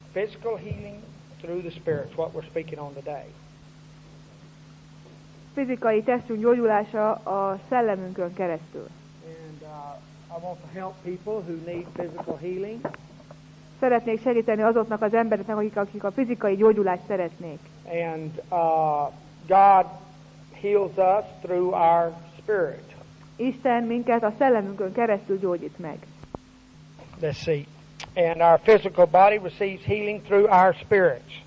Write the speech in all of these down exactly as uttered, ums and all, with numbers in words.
physical healing through the Spirit, what we're speaking on today. Fizikai testünk gyógyulása a szellemünkön keresztül. And uh, I want to help people who need physical healing. Szeretnék segíteni azoknak az embereknek, akik, akik a fizikai gyógyulást szeretnék. And uh, God heals us through our spirit. Isten minket a szellemünkön keresztül gyógyít meg. Let's see. And our physical body receives healing through our spirits.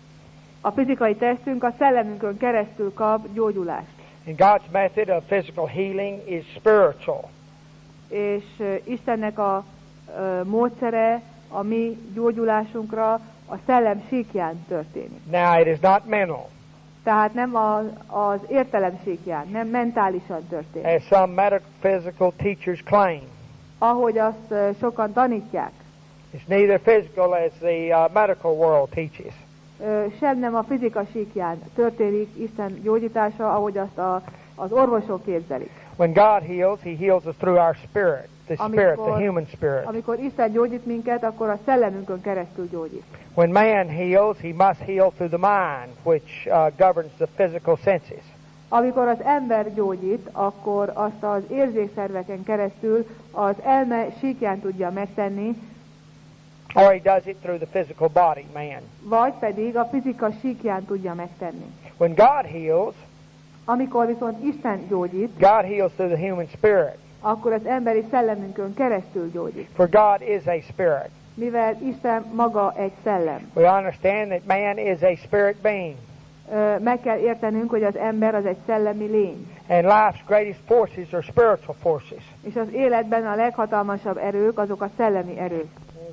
A fizikai testünk a szellemünkön keresztül kap gyógyulást. And God's method of physical healing is spiritual. És uh, Istennek a uh, módszere a mi gyógyulásunkra a szellem síkján történik. Now it is not mental. Tehát nem a, az értelem síkján, nem mentálisan történik. As some metaphysical teachers claim. Ahogy azt uh, sokan tanítják. It's neither physical as the uh, medical world teaches. Uh, sem nem a fizika síkján történik Isten gyógyítása, ahogy azt a, az orvosok képzelik. When God heals, He heals us through our spirit, the spirit, amikor, the human spirit. Amikor Isten gyógyít minket, akkor a szellemünkön keresztül gyógyít. When man heals, he must heal through the mind, which uh, governs the physical senses. Amikor az ember gyógyít, akkor azt az érzékszerveken keresztül az elme síkján tudja megtenni, or he does it through the physical body, man. Vagy pedig a fizika síkján tudja megtenni. When God heals, amikor viszont Isten gyógyít, God heals through the human spirit. Akkor az emberi szellemünkön keresztül gyógyít. For God is a spirit. Mivel Isten maga egy szellem. We understand that man is a spirit being. Meg kell értenünk, hogy az ember az egy szellemi lény. And life's greatest forces are spiritual forces. És az életben a leghatalmasabb erők azok a szellemi erők.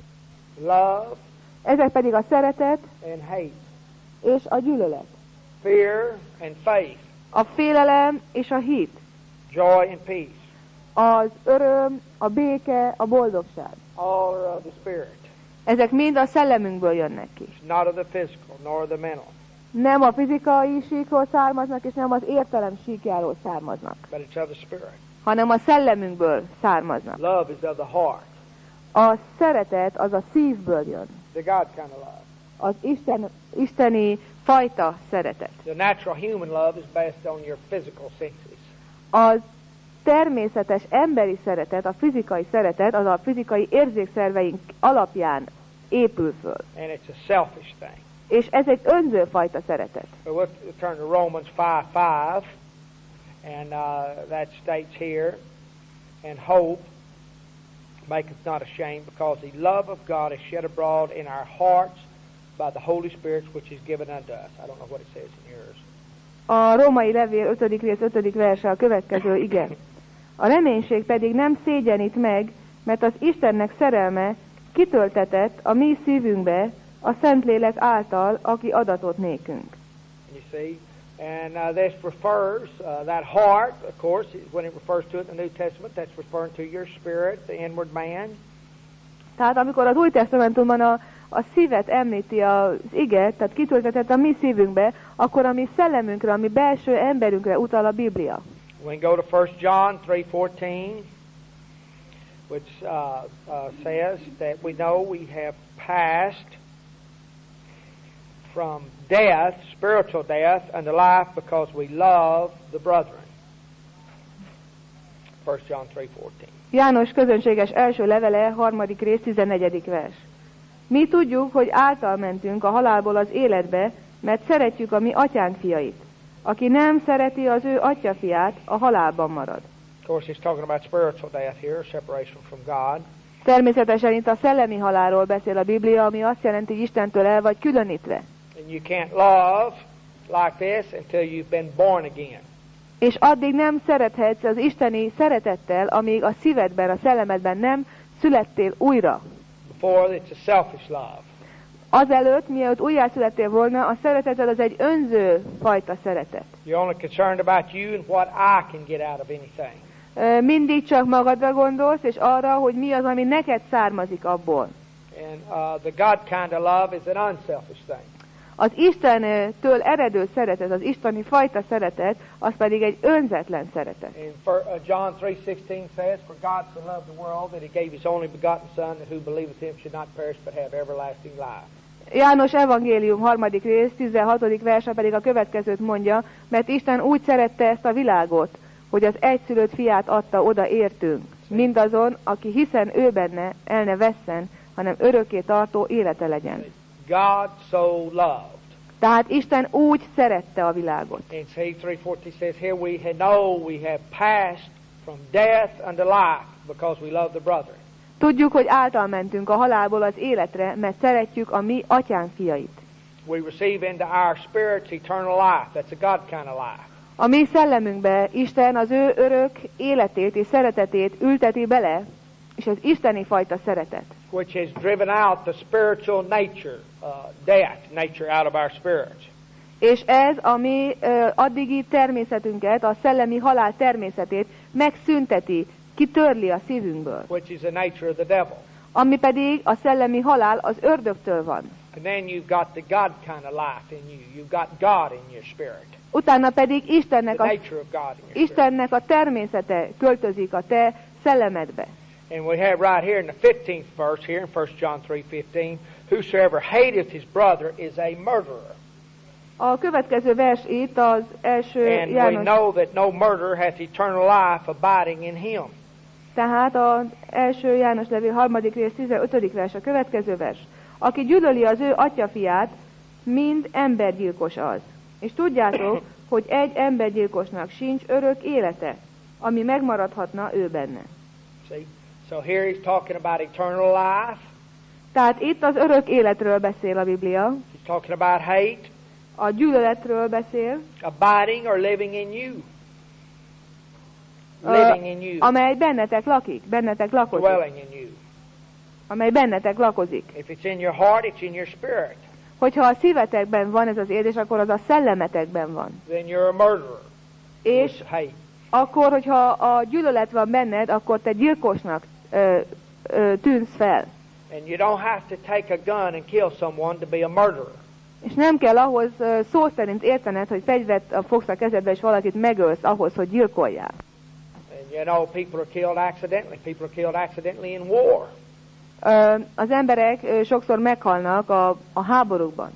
Love, ezek pedig a szeretet and hate, és a gyűlölet. Fear and faith, a félelem és a hit. Joy and peace, az öröm, a béke, a boldogság. All are of the spirit. Ezek mind a szellemünkből jönnek ki. Not of the physical, nor the mental. Nem a fizikai síkról származnak, és nem az értelem síkjáról származnak. But it's of the spirit. Hanem a szellemünkből származnak. Love is of the heart. A szeretet az a szívből jön. The God kind of love. Az Isten, isteni fajta szeretet. The natural human love is based on your physical senses. Az természetes emberi szeretet, a fizikai szeretet, az a fizikai érzékszerveink alapján épül föl. And it's a selfish thing. És ez egy önzőfajta szeretet. So we'll turn to Romans five five, and uh, that states here, and hope maketh not ashamed, because the love of God is shed abroad in our hearts by the Holy Spirit, which is given unto us. I don't know what it says in yours. A római levél ötödik rész ötödik verse a következő, igen. A reménység pedig nem szégyenít meg, mert az Istennek szerelme kitöltetett a mi szívünkbe a Szentlélek által, aki adatott nékünk. You see, and uh, this refers, uh, that heart, of course, when it refers to it in the New Testament, that's referring to your spirit, the inward man. Tehát amikor az Új Testamentumban a, a szívet említi az ige, tehát kitöltetett a mi szívünkbe, akkor a mi szellemünkre, a mi belső emberünkre utal a Biblia. We can go to First John three fourteen, which uh, uh, says that we know we have passed from death, spiritual death, unto life because we love the brethren. First John three fourteen. János közönséges első levele, harmadik rész, tizennegyedik vers. Mi tudjuk, hogy által mentünk a halálból az életbe, mert szeretjük a mi atyánk fiait. Aki nem szereti az ő atya fiát, a halálban marad. Of course, he's talking about spiritual death here, separation from God. Természetesen itt a szellemi halálról beszél a Biblia, ami azt jelenti, hogy Istentől el vagy különítve. And you can't love like this until you've been born again. És addig nem szerethetsz az isteni szeretettel, amíg a szívedben, a szellemedben nem születtél újra. Before, it's a selfish love. Azelőtt, mielőtt újjászülettél volna, a szereteted az egy önző fajta szeretet. You're only concerned about you and what I can get out of anything. Mindig csak magadra gondolsz, és arra, hogy mi az, ami neked származik abból. And uh, the God kind of love is an unselfish thing. Az Istentől eredő szeretet, az isteni fajta szeretet, az pedig egy önzetlen szeretet. And for, uh, John three sixteen says, "For God so loved the world that He gave His only begotten Son, that who believeth Him should not perish but have everlasting life." János evangélium harmadik rész, tizenhatodik verse pedig a következőt mondja, mert Isten úgy szerette ezt a világot, hogy az egyszülött fiát adta oda értünk, mindazon, aki hiszen ő benne, el ne vesszen, hanem örökké tartó élete legyen. God so loved. Tehát Isten úgy szerette a világot. In three forty says, here we know we have passed from death unto life because we love the brother. Tudjuk, hogy által mentünk a halálból az életre, mert szeretjük a mi atyánk fiait. We receive into our spirits eternal life. That's a God kind of life. A mi szellemünkbe Isten az ő örök életét és szeretetét ülteti bele, és ez isteni fajta szeretet. Which has driven out the spiritual nature, uh, death nature out of our spirits. És ez a mi uh, addigi természetünket, a szellemi halál természetét megszünteti, kitörli a szívünkből. Which is the nature of the devil. Ami pedig a szellemi halál az ördögtől van. And then you've got the God kind of life in you. You've got God in your spirit. Utána pedig Istennek The a, nature of God in your spirit. Istennek a természete költözik a te szellemedbe. And we have right here in the fifteenth verse here in First John three fifteen, whosoever hateth his brother is a murderer. A következő vers itt az első And we János. know that no murderer hath eternal life abiding in him. Tehát az első János levél harmadik rész tizenötödik vers a következő vers. Aki gyűlöli az ő atyafiát, mind embergyilkos az. És tudjátok, hogy egy embergyilkosnak sincs örök élete, ami megmaradhatna ő benne. See? So here he's talking about eternal life. Tehát itt az örök életről beszél a Biblia, He's talking about hate, a gyűlöletről beszél, abiding or living in you. ö, Living in you. amely bennetek lakik, bennetek lakozik, Dwelling in you. amely bennetek lakozik. If it's in your heart, it's in your spirit. Hogyha a szívetekben van ez az érzés, akkor az a szellemetekben van. Then you're a murderer. És With hate. akkor, hogyha a gyűlölet van benned, akkor te gyilkosnak ö, ö, tűnsz fel. And you don't have to take a gun and kill someone to be a murderer. És nem kell ahhoz ö, szó szerint értened, hogy fegyvert fogsz a kezedbe, és valakit megölsz ahhoz, hogy gyilkoljál. And you know, people are killed accidentally. People are killed accidentally in war. Ö, az emberek ö, sokszor meghalnak a, a háborúkban.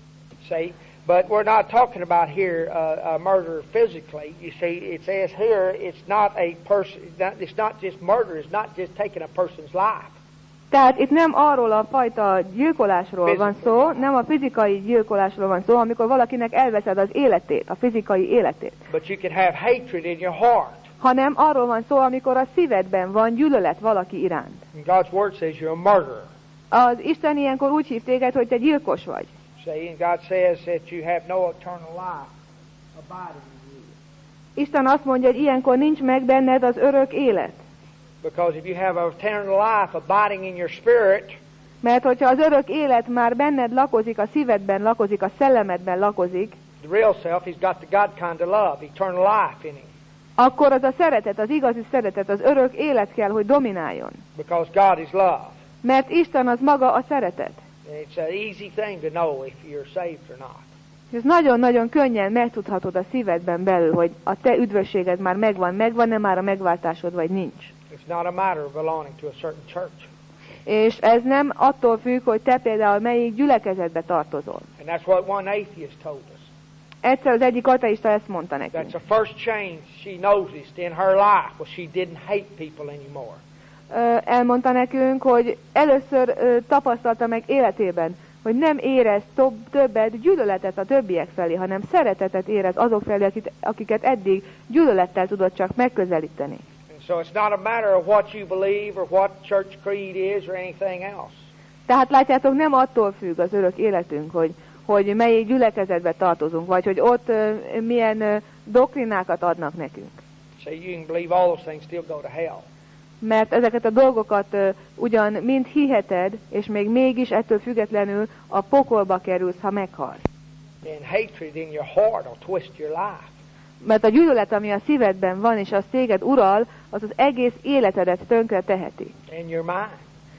See, but we're not talking about here uh, a murder physically. You see, it says here it's not a person. It's not just murder. It's not just taking a person's life. Tehát itt nem arról a fajta gyilkolásról van szó, nem a fizikai gyilkolásról van szó, amikor valakinek elveszed az életét, a fizikai életét. But you can have hatred in your heart. Hanem arról van szó, amikor a szívedben van gyűlölet valaki iránt. And God's word says you're a murderer. Az Isten ilyenkor úgy hív téged, hogy te gyilkos vagy. See, and God says that you have no eternal life abiding in you. Isten azt mondja, hogy ilyenkor nincs meg benned az örök élet. Because if you have an eternal life abiding in your spirit, Mert hogyha az örök élet már benned lakozik, a szívedben lakozik, a szellemedben lakozik, the real self, he's got the God kind of love, eternal life in him. akkor az a szeretet, az igazi szeretet, az örök élet kell, hogy domináljon. Because God is love. Mert Isten az maga a szeretet. And it's an easy thing to know if you're saved or not. Ez nagyon-nagyon könnyen megtudhatod a szívedben belül, hogy a te üdvösséged már megvan, megvan-e már a megváltásod, vagy nincs. It's not a matter of belonging to a certain church. És ez nem attól függ, hogy te például melyik gyülekezetbe tartozol. And that's what one atheist told us. Egyszer az egyik ateista ezt mondta nekünk. That's the first change she noticed in her life was she didn't hate people anymore. Ö, elmondta nekünk, hogy először ö, tapasztalta meg életében, hogy nem érez több, többet gyűlöletet a többiek felé, hanem szeretetet érez azok felé, akit, akiket eddig gyűlölettel tudott csak megközelíteni. And so it's not a matter of what you believe or what church creed is or anything else. Tehát látjátok, nem attól függ az örök életünk, hogy, hogy melyik gyülekezetbe tartozunk, vagy hogy ott ö, milyen ö, doktrinákat adnak nekünk. So you can believe all those things, still go to hell. Mert ezeket a dolgokat uh, ugyan mind hiheted, és még mégis ettől függetlenül a pokolba kerülsz, ha meghalsz. And hatred in your heart will twist your life. Mert a gyűlölet, ami a szívedben van, és az téged ural, az az egész életedet tönkre teheti. And your mind.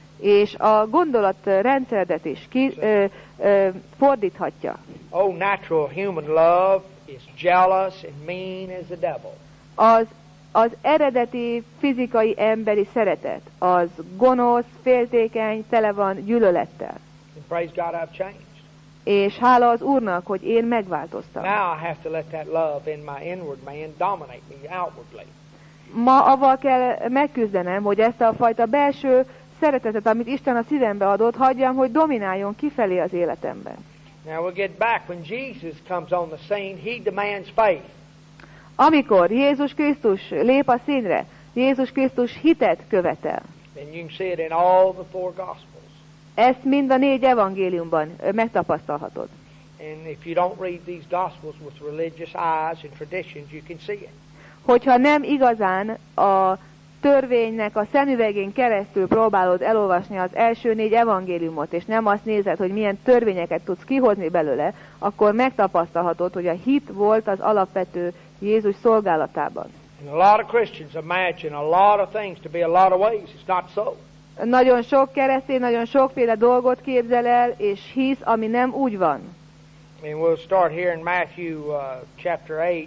És a gondolatrendszeredet is ki, ö, ö, fordíthatja. Oh, natural human love is jealous and mean as the devil. Az, az eredeti fizikai emberi szeretet, az gonosz, féltékeny, tele van gyűlölettel. praise God I've changed. És hála az Úrnak, hogy én megváltoztam. Now I have to let that love in my inward man dominate me outwardly. Ma avval kell megküzdenem, hogy ezt a fajta belső szeretetet, amit Isten a szívembe adott, hagyjam, hogy domináljon kifelé az életemben. Now we'll get back. When Jesus comes on the scene, he demands faith. Amikor Jézus Krisztus lép a színre, Jézus Krisztus hitet követel. And you can see it in all the four Gospels. Ezt mind a négy evangéliumban megtapasztalhatod. And if you don't read these Gospels with religious eyes and traditions, you can see it. Hogyha nem igazán a törvénynek a szemüvegén keresztül próbálod elolvasni az első négy evangéliumot, és nem azt nézed, hogy milyen törvényeket tudsz kihozni belőle, akkor megtapasztalhatod, hogy a hit volt az alapvető Jézus szolgálatában. And a lot of Christians imagine a lot of things to be a lot of ways. It's not so. Nagyon sok keresztény, nagyon sokféle dolgot képzel el, és hisz, ami nem úgy van. And we'll start here in Matthew uh, chapter eight.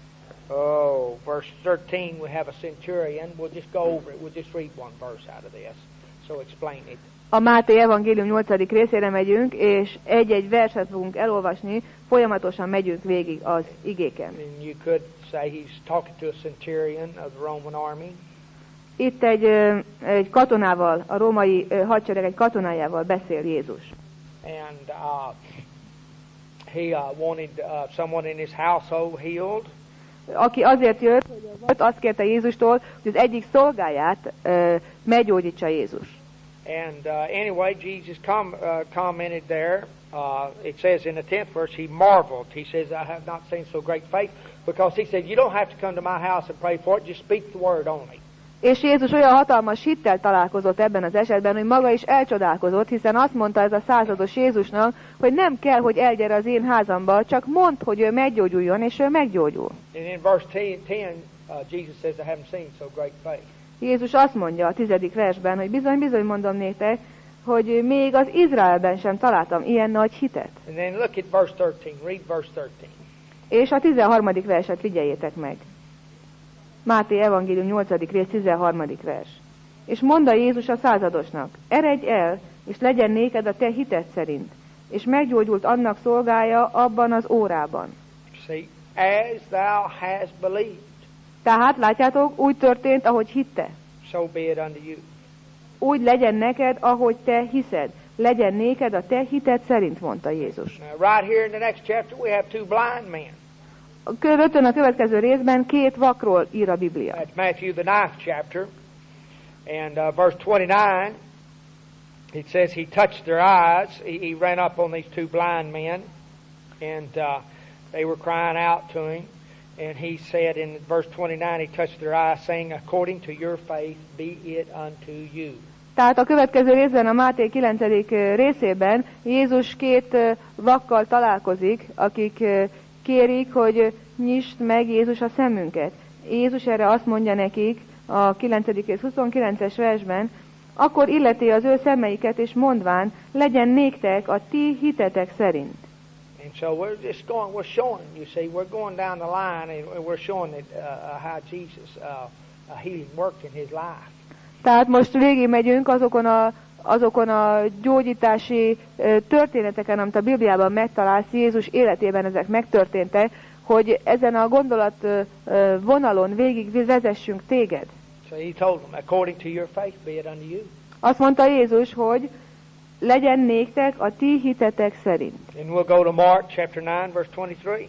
Oh, verse thirteen, we have a centurion. We'll just go over it. We'll just read one verse out of this. So explain it. A Máté evangélium nyolcadik részére megyünk, és egy-egy verset fogunk elolvasni, folyamatosan megyünk végig az igéken. And you could say he's talking to a centurion of the Roman army. Itt egy, egy katonával, a római hadsereg egy katonájával beszél Jézus. And uh, he uh, wanted uh, someone in his household healed. Aki azért jött, hogy azt kérte Jézustól, hogy az egyik szolgáját uh, meggyógyítsa Jézus. And uh, anyway, Jesus com uh, commented there. Uh, it says in the tenth verse, he marveled. He says, I have not seen so great faith. Because he said, you don't have to come to my house and pray for it. Just speak the word only. És Jézus olyan hatalmas hittel találkozott ebben az esetben, hogy maga is elcsodálkozott, hiszen azt mondta ez a százados Jézusnak, hogy nem kell, hogy elgyere az én házamba, csak mondd, hogy ő meggyógyuljon, és ő meggyógyul. And in verse ten, uh, Jesus says, I haven't seen so great faith. Jézus azt mondja a tizedik versben, hogy bizony, bizony mondom néktek, hogy még az Izraelben sem találtam ilyen nagy hitet. And then look at verse thirteen. Read verse thirteen. És a tizenharmadik verset figyeljétek meg. Máté evangélium nyolcadik rész tizenharmadik vers. És mondta Jézus a századosnak, eredj el, és legyen néked a te hited szerint. És meggyógyult annak szolgája abban az órában. See, as thou hast believed, Tehát, látjátok, úgy történt, ahogy hitte. so be it unto you. Úgy legyen neked, ahogy te hiszed. Legyen néked a te hited szerint, mondta Jézus. Now, right here in the next chapter, we have two blind men. Rögtön a következő részben két vakról ír a Biblia. That's Matthew the ninth chapter, and uh, verse twenty-nine. It says he touched their eyes. He, he ran up on these two blind men, and uh, they were crying out to him. And he said in verse twenty-nine, he touched their eyes, saying, according to your faith, be it unto you. Tehát a következő részben, a Máté kilencedik részében Jézus két vakkal találkozik, akik kérik, hogy nyisd meg Jézus a szemünket. Jézus erre azt mondja nekik a kilencedik rész huszonkilences versben, akkor illeti az ő szemeiket, és mondván, legyen néktek a ti hitetek szerint. And so we're just going, we're showing, you see, we're going down the line, and we're showing that, uh, how Jesus' uh, a healing worked in his life. Tehát most végigmegyünk azokon a, azokon a gyógyítási uh, történeteken, amit a Bibliában megtalálsz, Jézus életében ezek megtörténtek, hogy ezen a gondolat uh, uh, vonalon végig vezessünk téged. So he told them, according to your faith, be it unto you. Azt mondta Jézus, hogy legyen néktek a ti hitetek szerint. And we'll go to Mark chapter nine, verse twenty-three.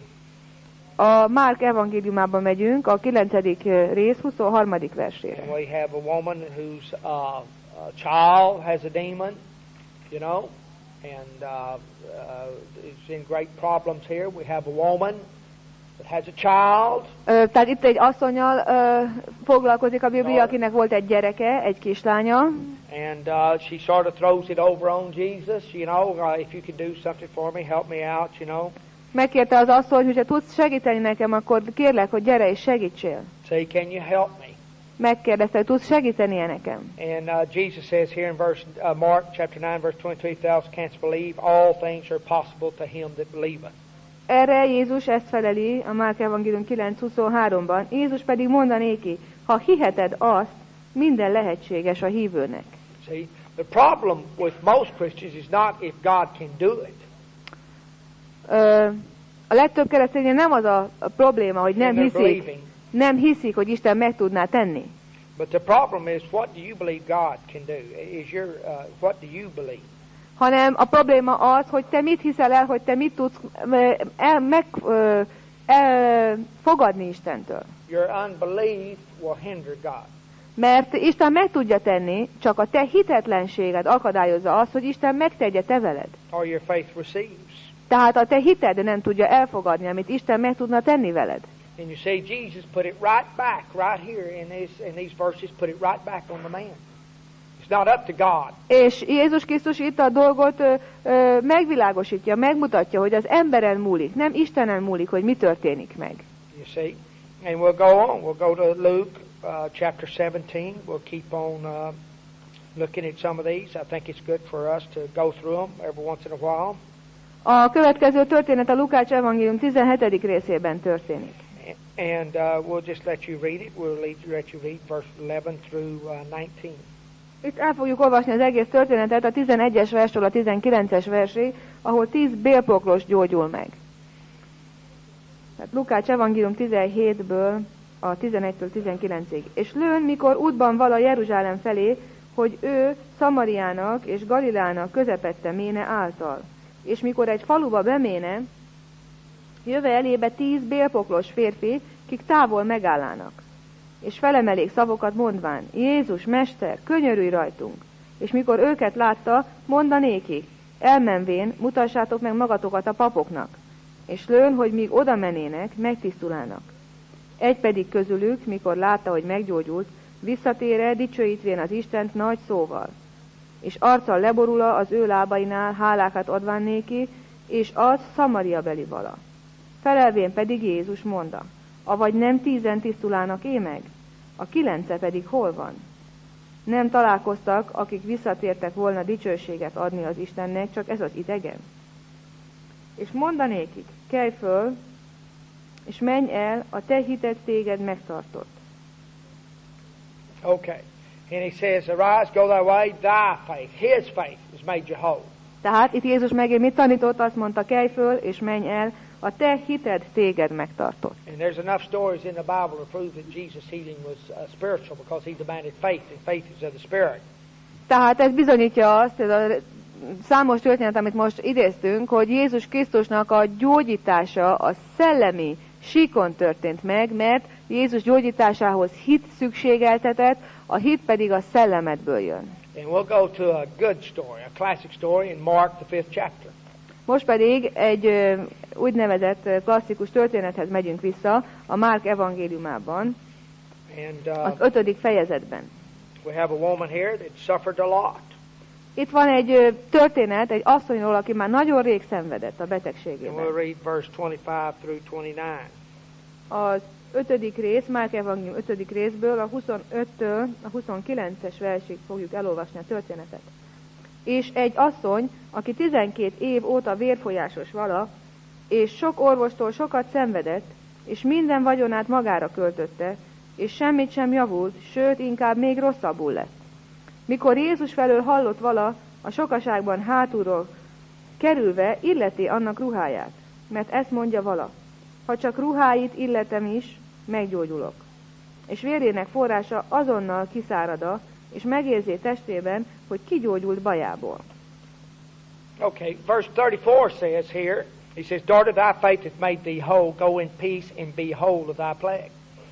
A Márk evangéliumába megyünk, a kilencedik rész huszonharmadik versére. And we have a woman whose uh, uh, child has a demon, you know, and uh, uh, is in great problems here. We have a woman that has a child. Uh, tehát itt egy asszonnyal uh, foglalkozik a Biblia, akinek volt egy gyereke, egy kislánya. And uh, she sort of throws it over on Jesus, you know, uh, if you could do something for me, help me out, you know. Megkérte az asszony, hogy ha tudsz segíteni nekem, akkor kérlek, hogy gyere és segítsél. Say, can you help me? Megkérdezte, hogy tudsz segíteni nekem. And uh, Jesus says here in verse uh, Mark chapter nine, verse twenty-two, if thou canst believe, all things are possible to him that believeth. Erre Jézus ezt feleli a Márk evangélium kilenc huszonháromban. Jézus pedig mondanéki, ha hiheted azt, minden lehetséges a hívőnek. See, The problem with most Christians is not if God can do it. Ö, a legtöbb keresztény nem az a, a probléma, hogy nem hiszik, nem hiszik, hogy Isten meg tudná tenni. But the problem is, what do you believe God can do? Is your uh, what do you believe? Hanem a probléma az, hogy te mit hiszel el, hogy te mit tudsz el, meg, ö, el, fogadni Istentől. Your unbelief will hinder God. Mert Isten meg tudja tenni, csak a te hitetlenséged akadályozza azt, hogy Isten megtegye te veled. Or your faith receives. Tehát a te hited nem tudja elfogadni, amit Isten meg tudna tenni veled. And you see, Jesus put it right back, right here in these in these verses, put it right back on the man. It's not up to God. És Jézus Krisztus itt a dolgot ö, ö, megvilágosítja, megmutatja, hogy az emberen múlik, nem Istenen múlik, hogy mi történik meg. You see? And we'll go on. We'll go to Luke uh, chapter seventeen. We'll keep on uh, looking at some of these. I think it's good for us to go through them every once in a while. A következő történet a Lukács evangélium tizenhetedik részében történik. And uh, we'll just let you read it. We'll let you, let you read verse eleven through uh, nineteen. Itt el fogjuk olvasni az egész történetet a tizenegyes verstől a tizenkilences versig, ahol tíz bélpoklos gyógyul meg. Tehát Lukács evangélium tizenhétből a tizenegytől tizenkilencig. És lőn, mikor útban vala Jeruzsálem felé, hogy ő Szamariának és Galileának közepette méne által. És mikor egy faluba beméne, jöve elébe tíz bélpoklos férfi, kik távol megállának. És felemelék szavokat mondván, Jézus, Mester, könyörülj rajtunk. És mikor őket látta, mondanékik, elmenvén, mutassátok meg magatokat a papoknak. És lőn, hogy míg oda menének, megtisztulának. Egy pedig közülük, mikor látta, hogy meggyógyult, visszatére, dicsőítvén az Istent nagy szóval. És arccal leborula az ő lábainál, hálákat adván néki, és az Szamaria beli vala. Felelvén pedig Jézus mondta, avagy nem tízen tisztulának é meg? A kilence pedig hol van? Nem találkoztak, akik visszatértek volna dicsőséget adni az Istennek, csak ez az idegen. És mondanékik, kelj föl, és menj el, a te hited téged megtartott. Okay. And he says, arise, go thy way, thy faith, his faith has made you whole. Tehát itt Jézus megint mit tanított? Azt mondta, kelj föl, és menj el, a te hited téged megtartott. And there's enough stories in the Bible to prove that Jesus' healing was uh, spiritual, because he demanded faith, and faith is of the Spirit. Tehát ez bizonyítja azt, ez a számos történet, amit most idéztünk, hogy Jézus Krisztusnak a gyógyítása a szellemi síkon történt meg, mert Jézus gyógyításához hit szükségeltetett, a hit pedig a szellemedből jön. And we'll go to a good story, a classic story in Mark, the fifth chapter. Most pedig egy ö, úgynevezett klasszikus történethez megyünk vissza, a Márk evangéliumában, And uh, az ötödik fejezetben. we have a woman here that suffered a lot. Itt van egy ö, történet egy asszonyról, aki már nagyon rég szenvedett a And we'll betegségében. read verse twenty-five through twenty-nine. Az ötödik rész, Márk evangélium ötödik részből a huszonöttől a huszonkilences versig fogjuk elolvasni a történetet. És egy asszony, aki tizenkét év óta vérfolyásos vala, és sok orvostól sokat szenvedett, és minden vagyonát magára költötte, és semmit sem javult, sőt, inkább még rosszabbul lett. Mikor Jézus felől hallott vala, a sokaságban hátulról kerülve illeti annak ruháját, mert ezt mondja vala, ha csak ruháit illetem is, meggyógyulok. És vérének forrása azonnal kiszárada, és megérzi testében, hogy kigyógyult bajából. Okay, verse thirty-four says here, he says, daughter, thy faith hath made thee whole, go in peace and be whole of thy plague.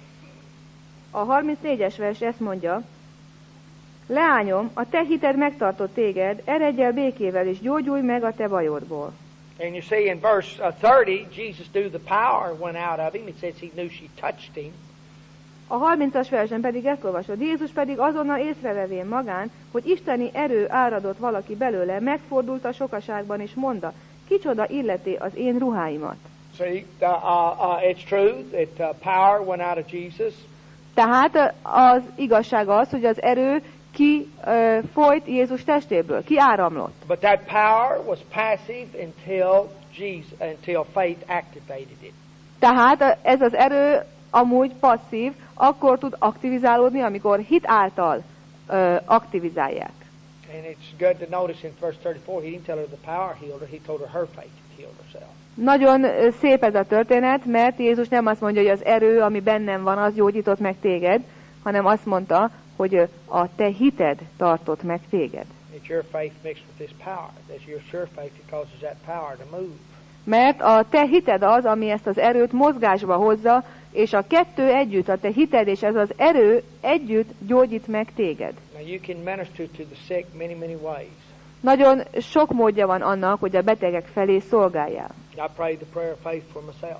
A harmincnégyes vers ezt mondja, leányom, a te hited megtartott téged, eredj el békével, és gyógyulj meg a te bajodból. And you see in verse uh, thirty, Jesus knew the power went out of him. It says he knew she touched him. A harmincas versen pedig ezt olvasod. Jézus pedig azonnal észrevevén magán, hogy isteni erő áradott valaki belőle, megfordult a sokaságban, és mondta, kicsoda illeti az én ruháimat. See, uh, uh, uh, it's true that uh, power went out of Jesus. Tehát az igazság az, hogy az erő ki uh, folyt Jézus testéből, ki áramlott. But that power was passive until Jesus, until faith activated it. Tehát ez az erő amúgy passzív, akkor tud aktivizálódni, amikor hit által uh, aktivizálják. And it's good to notice in verse thirty-four, he didn't tell her the power healed her, he told her her faith had healed herself. Nagyon ö, szép ez a történet, mert Jézus nem azt mondja, hogy az erő, ami bennem van, az gyógyított meg téged, hanem azt mondta, hogy ö, a te hited tartott meg téged. It's your faith mixed with this power. It's your sure faith that causes that power to move. Mert a te hited az, ami ezt az erőt mozgásba hozza, és a kettő együtt, a te hited és ez az erő együtt gyógyít meg téged. Now you can minister to the sick many, many ways. Nagyon sok módja van annak, hogy a betegek felé szolgáljál. I pray the prayer of faith for myself.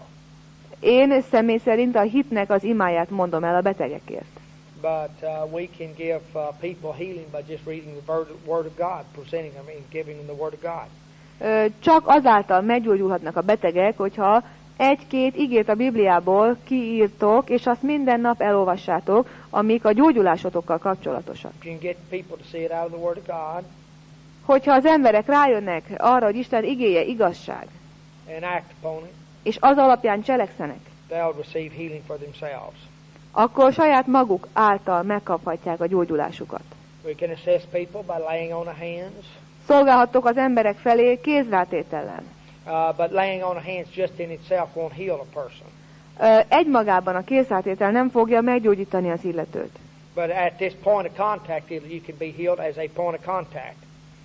Én személy szerint a hitnek az imáját mondom el a betegekért. But uh, we can give uh, people healing by just reading the word, word of God, presenting them and giving them the Word of God. Ö, Csak azáltal meggyógyulhatnak a betegek, hogyha egy-két igét a Bibliából kiírtok, és azt minden nap elolvassátok, amik a gyógyulásotokkal kapcsolatosak. You can get people to see it out of the Word of God Hogyha az emberek rájönnek arra, hogy Isten igéje igazság, and act upon it, és az alapján cselekszenek, they'll receive healing for themselves. akkor saját maguk által megkaphatják a gyógyulásukat. We can assist people by laying on the hands, Szolgálhattok az emberek felé kézrátétellel. uh, but laying on the hands just in itself won't heal a person. Ö, Egymagában a kézrátétel nem fogja meggyógyítani az illetőt. But at this point of contact, you can be healed as a point of contact.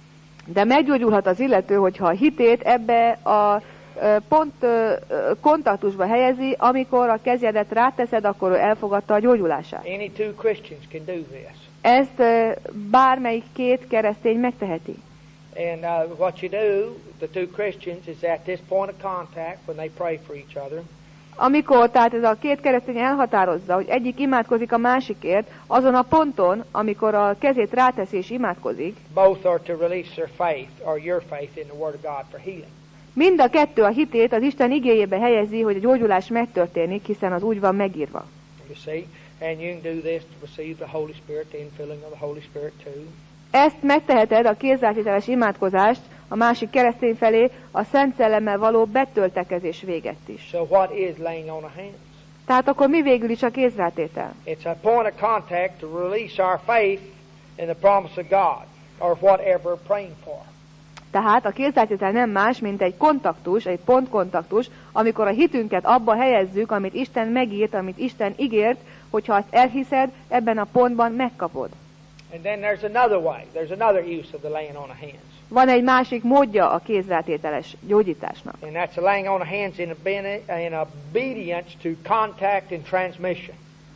De meggyógyulhat az illető, hogyha a hitét ebbe a ö, pont ö, ö, kontaktusba helyezi, amikor a kezedet ráteszed, akkor ő elfogadta a gyógyulását. Any two Christians can do this. Ezt ö, bármelyik két keresztény megteheti. And uh, what you do, the two Christians, is at this point of contact, when they pray for each other, Amikor tehát ez a két keresztény elhatározza, hogy egyik imádkozik a másikért, azon a ponton, amikor a kezét ráteszi és imádkozik, both are to release their faith, or your faith, in the Word of God for healing. mind a kettő a hitét az Isten igéjébe helyezi, hogy a gyógyulás megtörténik, hiszen az úgy van megírva. You see? And you can do this to receive the Holy Spirit, the infilling of the Holy Spirit too. Ezt megteheted, a kézrátételes imádkozást a másik keresztény felé a Szent Szellemmel való betöltekezés végett is. So what is laying on the hands? Tehát akkor mi végül is a kézrátétel? It's a point of contact to release our faith in the promise of God, or whatever we're praying for. Tehát a kézrátétel nem más, mint egy kontaktus, egy pontkontaktus, amikor a hitünket abba helyezzük, amit Isten megírt, amit Isten ígért, hogyha azt elhiszed, ebben a pontban megkapod. And then there's another way. There's another use of the laying on the hands. Van egy másik módja a kézrátételes gyógyításnak. And that's the laying on the hands in, obedi- in obedience to contact and transmission.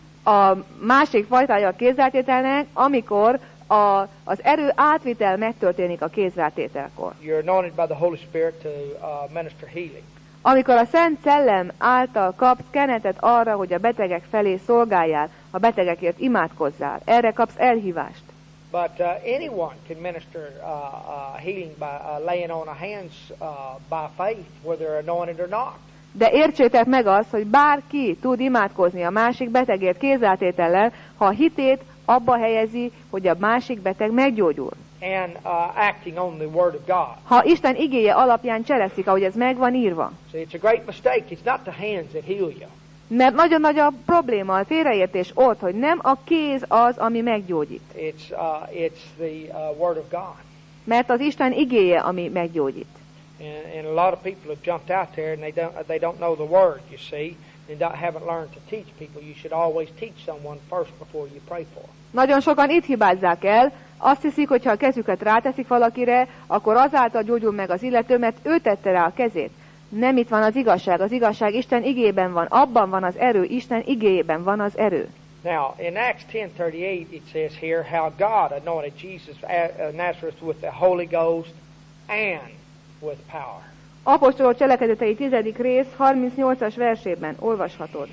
A másik fajtája a kézrátételnek, amikor a, az erő átvitel megtörténik a kézrátételkor. You're anointed by the Holy Spirit to uh, minister healing. Amikor a Szent Szellem által kapsz kenetet arra, hogy a betegek felé szolgáljál, a betegekért imádkozzál, erre kapsz elhívást. But uh, anyone can minister uh, uh, healing by uh, laying on the hands uh, by faith, whether they're anointed or not. De értsétek meg azt, hogy bárki tud imádkozni a másik betegért kézrátétellel, ha a hitét abba helyezi, hogy a másik beteg meggyógyul. And uh, acting on the Word of God. Ha Isten igéje alapján cselekszik, ahogy ez meg van írva. See, it's a great mistake. It's not the hands that heal you. Mert nagyon nagy a probléma, a félreértés ott, hogy nem a kéz az, ami meggyógyít. It's uh, it's the uh, Word of God. Mert az Isten igéje, ami meggyógyít. And, and a lot of people have jumped out there and they don't they don't know the Word. You see, and don't, haven't learned to teach people. You should always teach someone first before you pray for them. Nagyon sokan itt hibázzák el, azt hiszik, hogy ha a kezüket ráteszik valakire, akkor azáltal gyógyul meg az illető, mert ő tette rá a kezét. Nem itt van az igazság. Az igazság Isten igében van. Abban van az erő. Isten igében van az erő. Now, in Acts ten thirty-eight, it says here how God anointed Jesus of Nazareth with the Holy Ghost and with power. Apostolok cselekedetei tizedik rész harmincnyolcas versében olvashatod.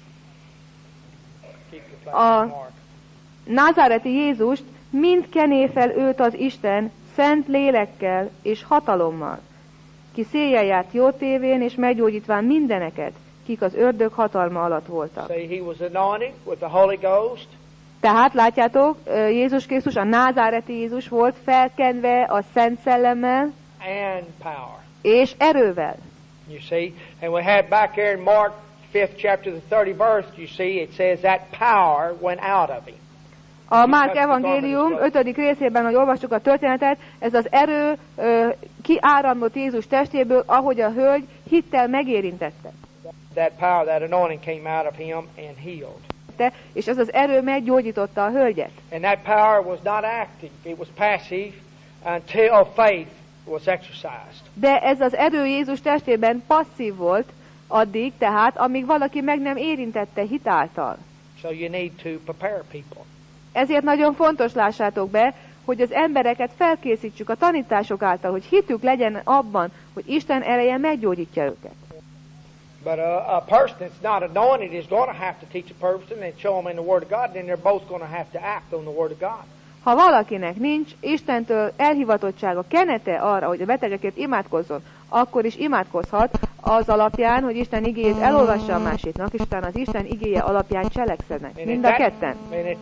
A názáreti Jézust mind kené fel őt az Isten szent lélekkel és hatalommal, ki széjjel járt jó tévén és meggyógyítván mindeneket, kik az ördög hatalma alatt voltak. So he was anointed with the Holy Ghost. Tehát látjátok, Jézus Krisztus, a názáreti Jézus volt felkenve a Szent Szellemmel And power. és erővel. You see, and we had back here in Mark fifth chapter, the thirty verse. You see, it says that power went out of him. A Márk evangélium ötödik részében, hogy olvassuk a történetet, ez az erő ö, kiáramlott Jézus testéből, ahogy a hölgy hittel megérintette. That power, that anointing came out of him and healed. És ez az erő meggyógyította a hölgyet. And that power was not active, it was passive until faith was exercised. De ez az erő Jézus testében passzív volt addig, tehát amíg valaki meg nem érintette hit által. So you need to prepare people. Ezért nagyon fontos, lássátok be, hogy az embereket felkészítsük a tanítások által, hogy hitük legyen abban, hogy Isten ereje meggyógyítja őket. But a, a person that's not anointed is going to have to teach a person and show them in the Word of God, then they're both going to have to act on the Word of God. Ha valakinek nincs Istentől elhivatottsága, kenete arra, hogy a betegekért imádkozzon, akkor is imádkozhat az alapján, hogy Isten igéjét elolvassa a másiknak, és utána az Isten igéje alapján cselekszenek. Mind a ketten.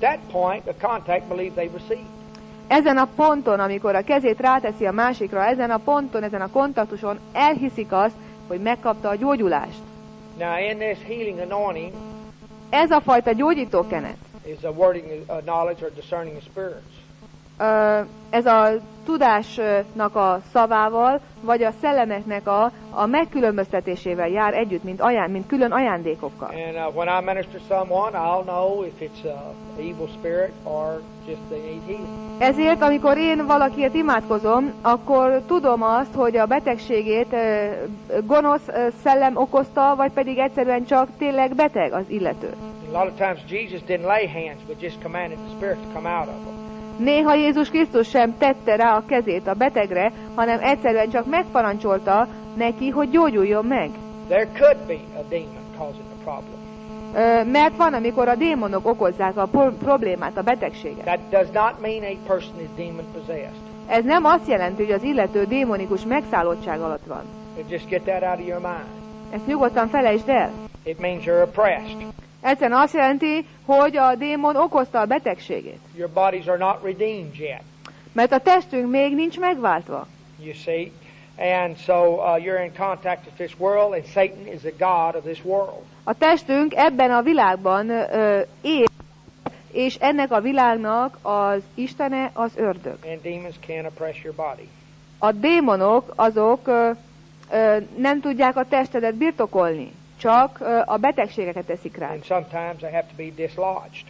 Ezen a ponton, amikor a kezét ráteszi a másikra, ezen a ponton, ezen a kontaktuson elhiszik azt, hogy megkapta a gyógyulást. Now in this healing anointing, ez a fajta gyógyító kenet, is a wording of knowledge or discerning of spirits. Uh, ez a tudásnak a szavával, vagy a szellemeknek a, a megkülönböztetésével jár együtt, mint, aján, mint külön ajándékokkal. And uh, when I minister to someone, I'll know if it's an evil spirit or just they need healing. Ezért, amikor én valakiért imádkozom, akkor tudom azt, hogy a betegségét uh, gonosz uh, szellem okozta, vagy pedig egyszerűen csak tényleg beteg az illető. A lot of times Jesus didn't lay hands, but just commanded the spirits to come out of them. Néha Jézus Krisztus sem tette rá a kezét a betegre, hanem egyszerűen csak megparancsolta neki, hogy gyógyuljon meg. There could be a demon causing the problem. Ö, mert van, amikor a démonok okozzák a problémát, a betegséget. That does not mean a person is demon possessed. Ez nem azt jelenti, hogy az illető démonikus megszállottság alatt van. Just get that out of your mind. Ezt nyugodtan felejtsd el. It means you're oppressed. Egyszerűen azt jelenti, hogy a démon okozta a betegségét. Your bodies are not redeemed yet. Mert a testünk még nincs megváltva. You see, and so uh, you're in contact with this world, and Satan is the god of this world. A testünk ebben a világban ö, él, és ennek a világnak az Istene az ördög. And demons can oppress your body. A démonok azok ö, ö, nem tudják a testedet birtokolni. Csak uh, a betegségeket teszik rá. And sometimes they have to be dislodged.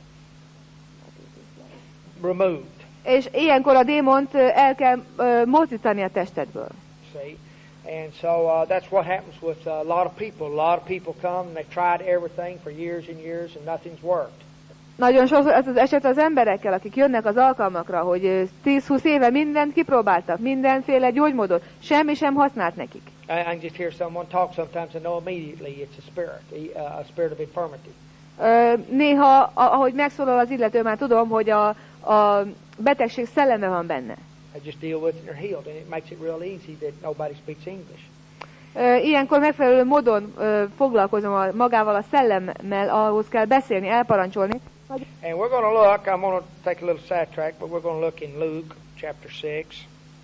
Removed. És ilyenkor a démont uh, el kell uh, mozdítani a testedből. See? And so uh, that's what happens with a lot of people. A lot of people come and they've tried everything for years and years and nothing's worked. Nagyon sokszor ez az eset az emberekkel, akik jönnek az alkalmakra, hogy tíz-húsz éve mindent kipróbáltak, mindenféle gyógymódot, semmi sem használt nekik. I can just hear someone talk sometimes and know immediately it's a spirit, a spirit of infirmity. Néha, ahogy megszólal az illető, már tudom, hogy a, a betegség szelleme van benne. I just deal with it and they're healed, and it makes it real easy that nobody speaks English. Ilyenkor megfelelő módon foglalkozom a, magával a szellemmel, ahhoz kell beszélni, elparancsolni. And we're going to look, I'm going to take a little sidetrack, but we're going to look in Luke chapter six.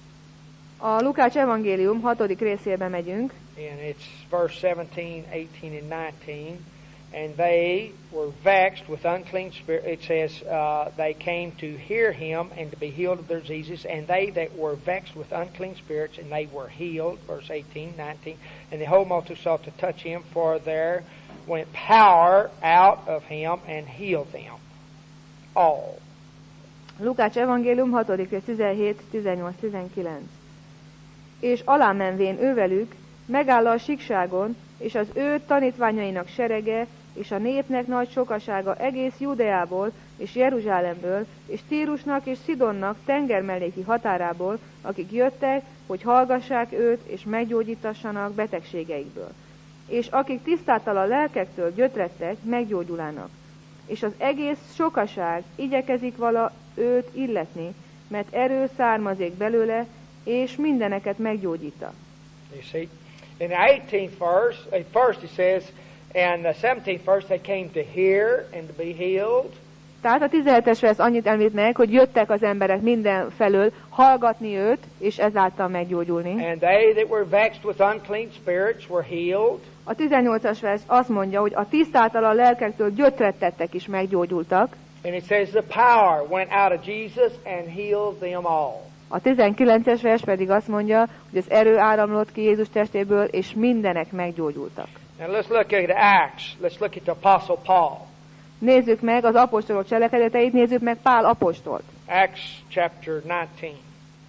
A Lukács evangélium hatodik részébe megyünk. And it's verse seventeen, eighteen and nineteen. And they were vexed with unclean spirits. It says uh, they came to hear him and to be healed of their diseases. And they that were vexed with unclean spirits, and they were healed. Verse eighteen, nineteen. And the whole multitude sought to touch him, for there went power out of him and healed them all. Lukács evangélium hatodik rész tizenhét, tizennyolc, tizenkilenc. És alámenvén ővelük, megáll a síkságon, és az ő tanítványainak serege, és a népnek nagy sokasága egész Judeából, és Jeruzsálemből, és Tírusnak és Szidonnak tengermelléki határából, akik jöttek, hogy hallgassák őt, és meggyógyítassanak betegségeikből. És akik tisztátalan lelkektől gyötrettek, meggyógyulának. És az egész sokaság igyekezik vala őt illetni, mert erő származék belőle, és mindeneket meggyógyítta. You see, in the eighteenth verse, at first it says, and the seventeenth verse they came to hear and to be healed. Tehát a tizenhetes vers annyit említ meg, hogy jöttek az emberek minden felől hallgatni őt, és ezáltal meggyógyulni. And they that were vexed with unclean spirits were healed. A tizennyolcas vers azt mondja, hogy a tisztátalan lelkektől gyötrettettek is meggyógyultak. And it says the power went out of Jesus and healed them all. A tizenkilences vers pedig azt mondja, hogy az erő áramlott ki Jézus testéből, és mindenek meggyógyultak. Now let's look at Acts. Let's look at the Apostle Paul. Nézzük meg az apostolok cselekedeteit, nézzük meg Pál apostolt. Acts chapter nineteen,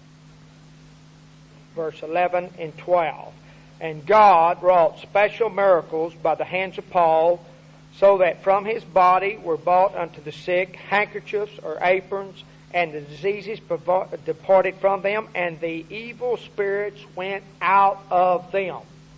verse eleven and twelve. And God wrought special miracles by the hands of Paul, so that from his body were brought unto the sick handkerchiefs or aprons, and the diseases departed from them, and the evil spirits went out of them.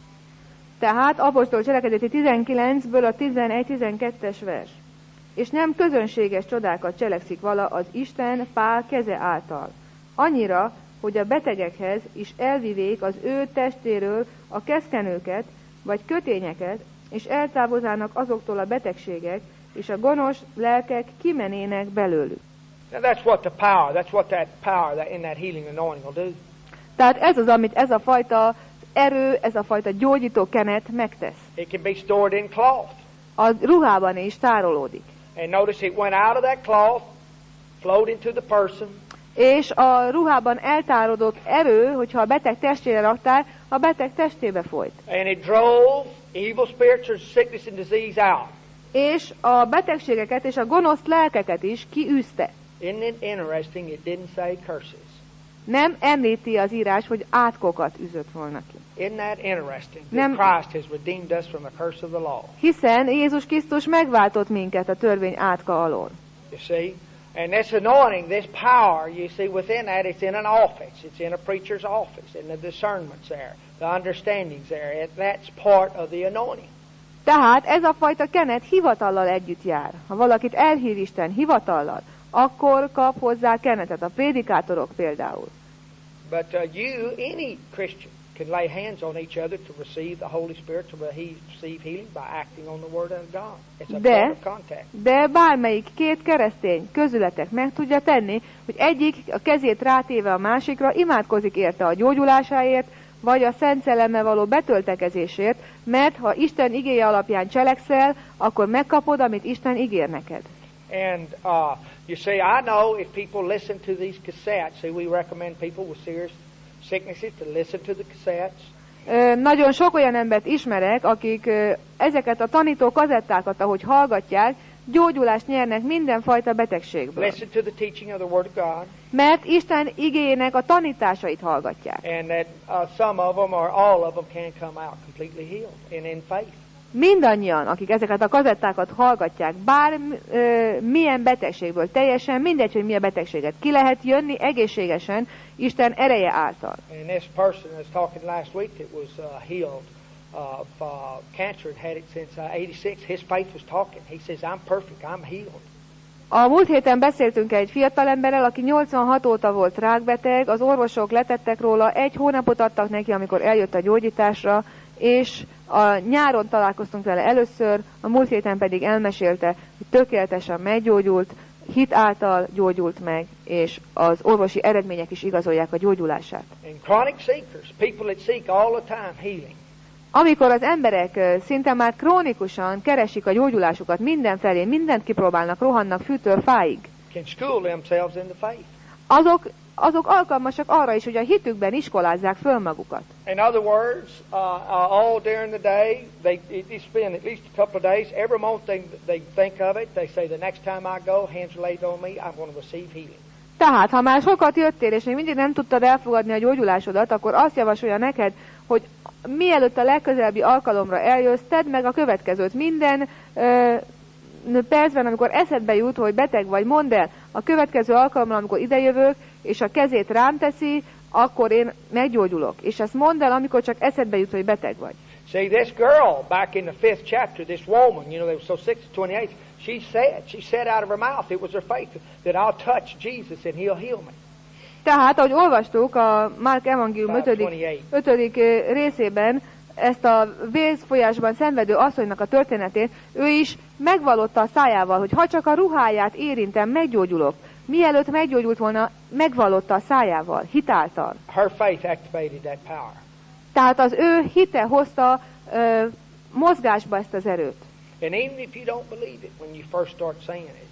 Tehát apostol cselekedeti tizenkilencből a tizenegy-tizenkettes vers. És nem közönséges csodákat cselekszik vala az Isten Pál keze által. Annyira, hogy a betegekhez is elvivék az ő testéről a keszkenőket, vagy kötényeket, és eltávozának azoktól a betegségek, és a gonosz lelkek kimenének belőlük. Now that's what the power, that's what that power that in that healing anointing will do. Tehát ez az, amit ez a fajta erő, ez a fajta gyógyító kenet megtesz. It can be stored in cloth. A ruhában is tárolódik. And notice it went out of that cloth, flowed into the person. És a ruhában eltárodott erő, hogyha a beteg testére raktál, a beteg testébe folyt. And it drove evil spirits or sickness and disease out. És a betegségeket és a gonosz lelkeket is kiűzte. Isn't it interesting? It didn't say curses. Nem említi az írás, hogy átkokat üzött volna ki. Isn't that interesting? Nem. That Christ has redeemed us from the curse of the law. Hiszen Jézus Krisztus megváltott minket a törvény átka alól. You see? And this anointing, this power, you see, within that, it's in an office. It's in a preacher's office, and the discernment's there, the understanding's there. It, that's part of the anointing. Tehát ez a fajta kenet hivatallal együtt jár. Ha valakit elhív Isten hivatallal, akkor kap hozzá kenetet, a prédikátorok például. But uh, you, any Christian, can lay hands on each other to receive the Holy Spirit, to receive healing by acting on the Word of God. It's a De, point of contact. de bármelyik két keresztény közületek meg tudja tenni, hogy egyik a kezét rátéve a másikra imádkozik érte a gyógyulásáért, vagy a Szent Szellemmel való betöltekezésért, mert ha Isten igéje alapján cselekszel, akkor megkapod, amit Isten ígér neked. And uh, you see, I know if people listen to these cassettes, see, we recommend people with serious sicknesses to listen to the cassettes. Ö, nagyon sok olyan embert ismerek, akik ö, ezeket a tanító kazettákat, ahogy hallgatják, gyógyulást nyernek mindenfajta betegségből. Listen to the teaching of the Word of God. Mert Isten igéjének a tanításait hallgatják. And that uh, some of them or all of them can come out completely healed and in faith. Mindannyian, akik ezeket a kazettákat hallgatják, bár ö, milyen betegségből, teljesen mindegy, hogy milyen betegséget, ki lehet jönni egészségesen Isten ereje által. And this person was talking last week that was uh, healed of uh, cancer, had it since uh, eighty-six. His faith was talking. He says, I'm perfect, I'm healed. A múlt héten beszéltünk egy fiatalemberrel, aki nyolcvanhat óta volt rákbeteg, az orvosok letettek róla, egy hónapot adtak neki, amikor eljött a gyógyításra, és a nyáron találkoztunk vele először, a múlt héten pedig elmesélte, hogy tökéletesen meggyógyult, hit által gyógyult meg, és az orvosi eredmények is igazolják a gyógyulását. And chronic seekers, people that seek all the time healing. Amikor az emberek szinte már krónikusan keresik a gyógyulásukat mindenfelé, mindent kipróbálnak, rohannak fűtől fáig, Can school themselves in the faith. azok, azok alkalmasak arra is, hogy a hitükben iskolázzák föl magukat. In other words, uh, uh, all during the day, they, they spend at least a couple of days. Every moment they, they think of it, they say, the next time I go, hands are laid on me, I'm going to receive healing. Tehát, ha már sokat jöttél, és még mindig nem tudtad elfogadni a gyógyulásodat, akkor azt javasolja neked, hogy mielőtt a legközelebbi alkalomra eljössz, tedd meg a következőt. Minden ö, percben, amikor eszedbe jut, hogy beteg vagy, mondd el, a következő alkalommal, amikor idejövök, és a kezét rám teszi, akkor én meggyógyulok. És ezt mondd el, amikor csak eszedbe jut, hogy beteg vagy. See, this girl, back in the fifth chapter, this woman, you know, they were so sick to twenty-eight, she said, she said out of her mouth, it was her faith, that I'll touch Jesus and he'll heal me. Tehát, ahogy olvastuk a Márk evangélium ötödik részében, ezt a vészfolyásban szenvedő asszonynak a történetét, ő is megvallotta a szájával, hogy ha csak a ruháját érintem, meggyógyulok. Mielőtt meggyógyult volna, megvallotta a szájával, hitáltal. Her faith activated that power. Tehát az ő hite hozta ö, mozgásba ezt az erőt. And even if you don't believe it when you first start saying it,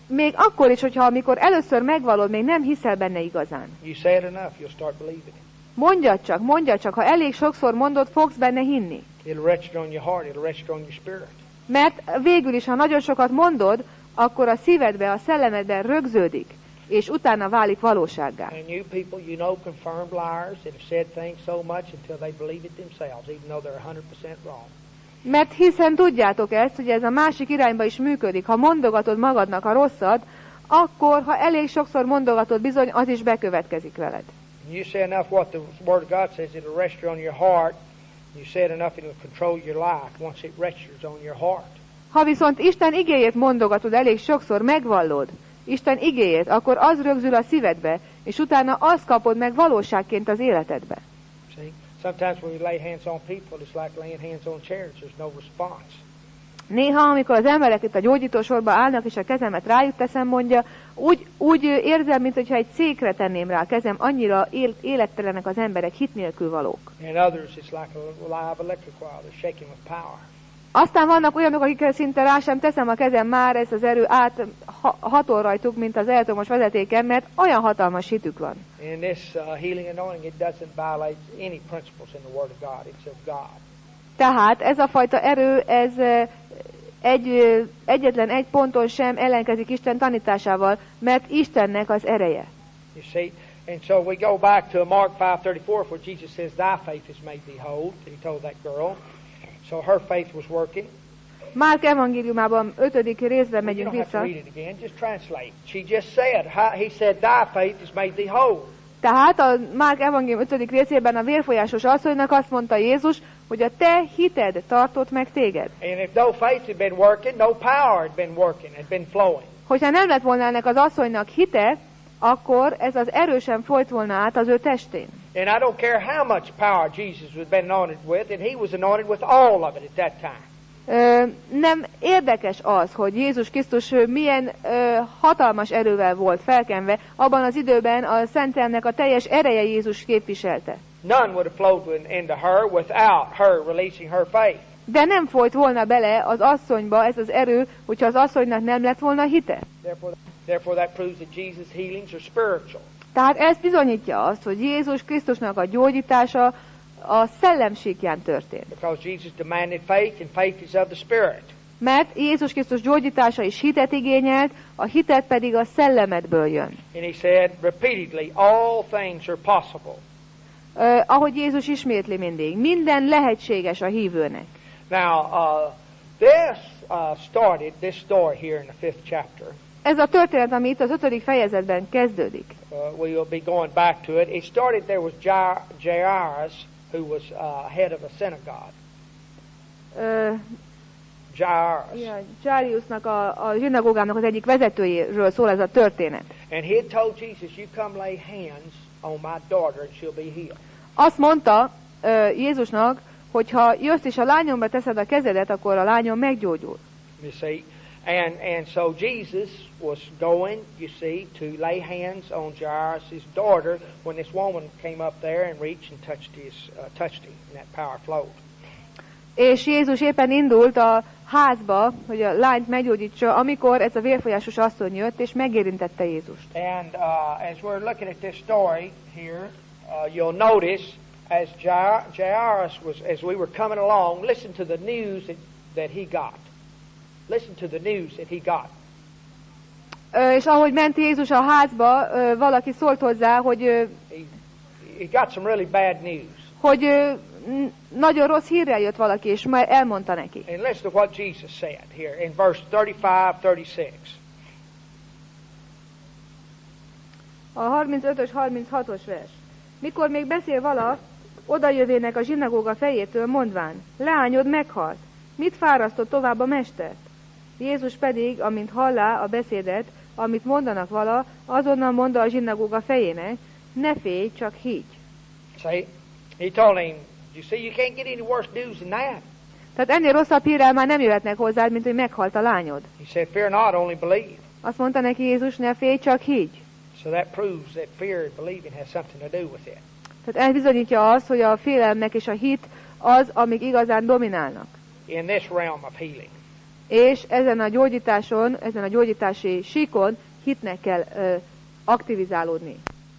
még akkor is, hogyha amikor először megvallod, még nem hiszel benne igazán. You say it enough, you'll start believing it. Mondjad csak, mondjad csak, ha elég sokszor mondod, fogsz benne hinni. It'll register on your heart, it'll register on your spirit. Mert végül is, ha nagyon sokat mondod, akkor a szívedbe, a szellemedben rögződik, és utána válik valósággá. And you people, you know confirmed liars that have said things so much until they believe it themselves, even though they're one hundred percent wrong. Mert hiszen tudjátok ezt, hogy ez a másik irányba is működik. Ha mondogatod magadnak a rosszat, akkor, ha elég sokszor mondogatod, bizony az is bekövetkezik veled. You say enough what the Word of God says, it'll register on your heart. You say it enough, it'll control your life once it registers on your heart. Ha viszont Isten igéjét mondogatod elég sokszor, megvallod Isten igéjét, akkor az rögzül a szívedbe, és utána azt kapod meg valóságként az életedbe. See? Sometimes when we lay hands on people, it's like laying hands on chairs. There's no response. Néha, amikor az emberek itt a gyógyítósorba állnak, és a kezemet rájuk teszem, mondja, úgy, úgy érzem, mintha egy székre tenném rá a kezem, annyira élettelenek az emberek, hit nélkül valók. And others, it's like a live electric wire. They're shaking with power. Aztán vannak olyanok, akikkel szinte rá sem teszem a kezem, már ez az erő át ha, hatol rajtuk, mint az elektromos vezetéken, mert olyan hatalmas hitük van. In this uh, healing anointing, it doesn't violate any principles in the Word of God. It's of God. Tehát ez a fajta erő, ez egy, egyetlen egy ponton sem ellenkezik Isten tanításával, mert Istennek az ereje. You see? And so we go back to Mark five thirty-four, where Jesus says, "Thy faith has made thee whole." He told that girl. So her faith was working. Márk evangéliumában ötödik részben Well, you megyünk don't have to vissza. read it again. Just translate. She just said, he said, "Thy faith has made thee whole." Tehát a Márk evangélium ötödik részében a vérfolyásos asszonynak azt mondta Jézus, hogy a te hited tartott meg téged. And if no faith had been working, no power had been working, had been flowing. Hogyha nem lett volna ennek az asszonynak hite, akkor ez az erő sem folyt volna át az ő testén. And I don't care how much power Jesus was been anointed with, and he was anointed with all of it at that time. Ö, nem érdekes az, hogy Jézus Krisztus milyen ö, hatalmas erővel volt felkenve, abban az időben a Szentelmnek a teljes ereje Jézus képviselte. None would have flowed into her without her releasing her faith. De nem folyt volna bele az asszonyba ez az erő, hogyha az asszonynak nem lett volna hite. Therefore, therefore that proves that Jesus' healings are spiritual. Tehát ez bizonyítja azt, hogy Jézus Krisztusnak a gyógyítása a szellemsíkján történt. Because Jesus demanded faith, and faith is of the Spirit. Mert Jézus Krisztus gyógyítása is hitet igényelt, a hitet pedig a szellemedből jön. And he said repeatedly, all things are possible. Uh, ahogy Jézus ismétli mindig, minden lehetséges a hívőnek. Now, uh, this uh, started, this story here in the fifth chapter. Ez a történet, ami itt az ötödik fejezetben kezdődik. Uh, we will be going back to it. It started, there was Jair- Jairus, who was uh, head of a synagogue. Uh, Jairus. ja, Jairusnak a, a zsinagógának az egyik vezetőjéről szól ez a történet. And he had told Jesus, you come lay hands on my daughter and she'll be healed. Azt mondta uh, Jézusnak, hogy ha jössz és a lányomra teszed a kezedet, akkor a lányom meggyógyul. You see? And and so Jesus was going, you see, to lay hands on Jairus' daughter when this woman came up there and reached and touched his, uh, touched him, and that power flowed. És Jézus éppen indult a házba, hogy a lányt meggyógyítsa, amikor ez a vérfolyásos asszony jött, és megérintette Jézust. And uh, as we're looking at this story here, uh, you'll notice as Jair- Jairus was, as we were coming along, listen to the news that, that he got. Listen to the news that he got. Ö, és ahogy ment Jézus a házba, ö, valaki szólt hozzá, hogy, ö, He, he got some really bad news. hogy ö, n- nagyon rossz hírrel jött valaki, és már elmondta neki. And listen to what Jesus said here in verse thirty-five, thirty-six. A harmincötös harminchatos vers. Mikor még beszél vala, odajövének a zsinagóga fejétől, mondván, leányod meghalt, mit fárasztott tovább a mestert? Jézus pedig, amint hallá a beszédet, amit mondanak vala, azonnal mondta a zsinagóga fejének, ne félj, csak higgy. See, he told him, you see, you can't get any worse news than that. Tehát ennél rosszabb hírrel már nem jöhetnek hozzád, mint hogy meghalt a lányod. He said, fear not, only believe. Azt mondta neki Jézus, ne félj, csak higgy. So that proves that fear and believing has something to do with it. Tehát ez bizonyítja azt, hogy a félelmek és a hit az, amik igazán dominálnak. In this realm of healing. És ezen a gyógyításon, ezen a gyógyítási síkon hitnek kell ö, aktivizálódni.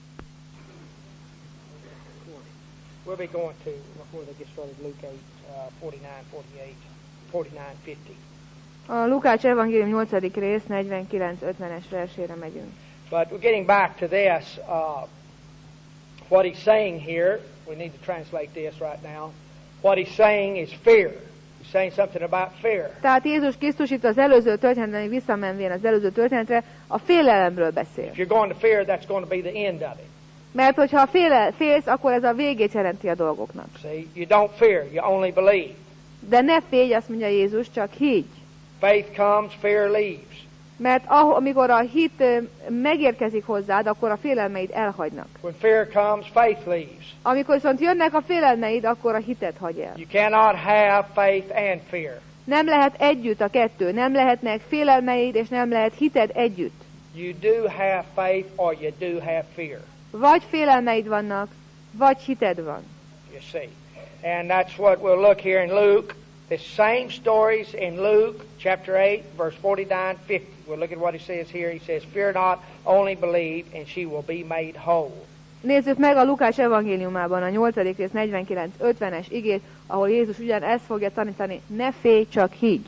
We'll be going to before they get started Luke eight, uh, forty-nine, forty-eight, forty-nine, fifty. A Lukács evangélium nyolcadik rész negyvenkilenc ötvenes versére megyünk. But we're getting back to this. Uh, what he's saying here, we need to translate this right now. What he's saying is fear. He's saying something about fear. Tehát Jézus Krisztus itt az előző történetre, visszamenvén az előző történetre, a félelemről beszél. If you're going to fear, that's going to be the end of it. Mert hogyha féle, félsz, akkor ez a végét jelenti a dolgoknak. See, you don't fear, you only believe. De ne félj, azt mondja Jézus, csak higgy. Faith comes, fear leaves. Mert ah, amikor a hit ö, megérkezik hozzád, akkor a félelmeid elhagynak. When fear comes, faith leaves. Amikor viszont jönnek a félelmeid, akkor a hitet hagy el. You cannot have faith and fear. Nem lehet együtt a kettő, nem lehetnek félelmeid, és nem lehet hited együtt. You do have faith or you do have fear. Vagy félelmeid vannak, vagy hited van. You see. And that's what we'll look here in Luke. The same stories in Luke chapter eight, verse forty-nine, fifty. We'll look at what he says here. He says, fear not, only believe, and she will be made whole. Nézzük meg a Lukács evangéliumában a nyolcadik rész negyvenkilenc ötvenes igét, ahol Jézus ugyan ezt fogja tanítani, ne félj, csak higgy.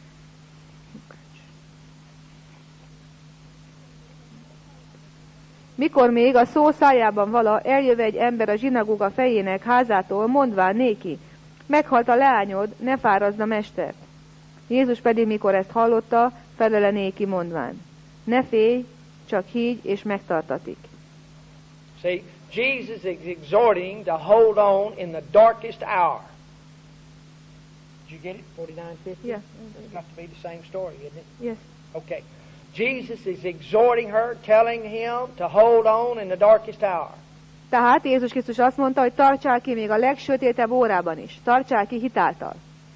Mikor még a szó szájában vala, eljöve egy ember a zsinagóga fejének házától, mondván néki, meghalt a leányod, ne fárazd a mestert. Jézus pedig, mikor ezt hallotta, felele néki mondván, ne félj, csak higgy, és megtartatik. See, Jesus is exhorting to hold on in the darkest hour. Did you get it? forty-nine fifty? Yeah. It's got to be the same story, isn't it? Yes. Okay. Jesus is exhorting her, telling him to hold on in the darkest hour. Tehát Jézus Krisztus azt mondta, hogy tartsál ki még a legsötétebb órában is. Tartsál ki hitáltal.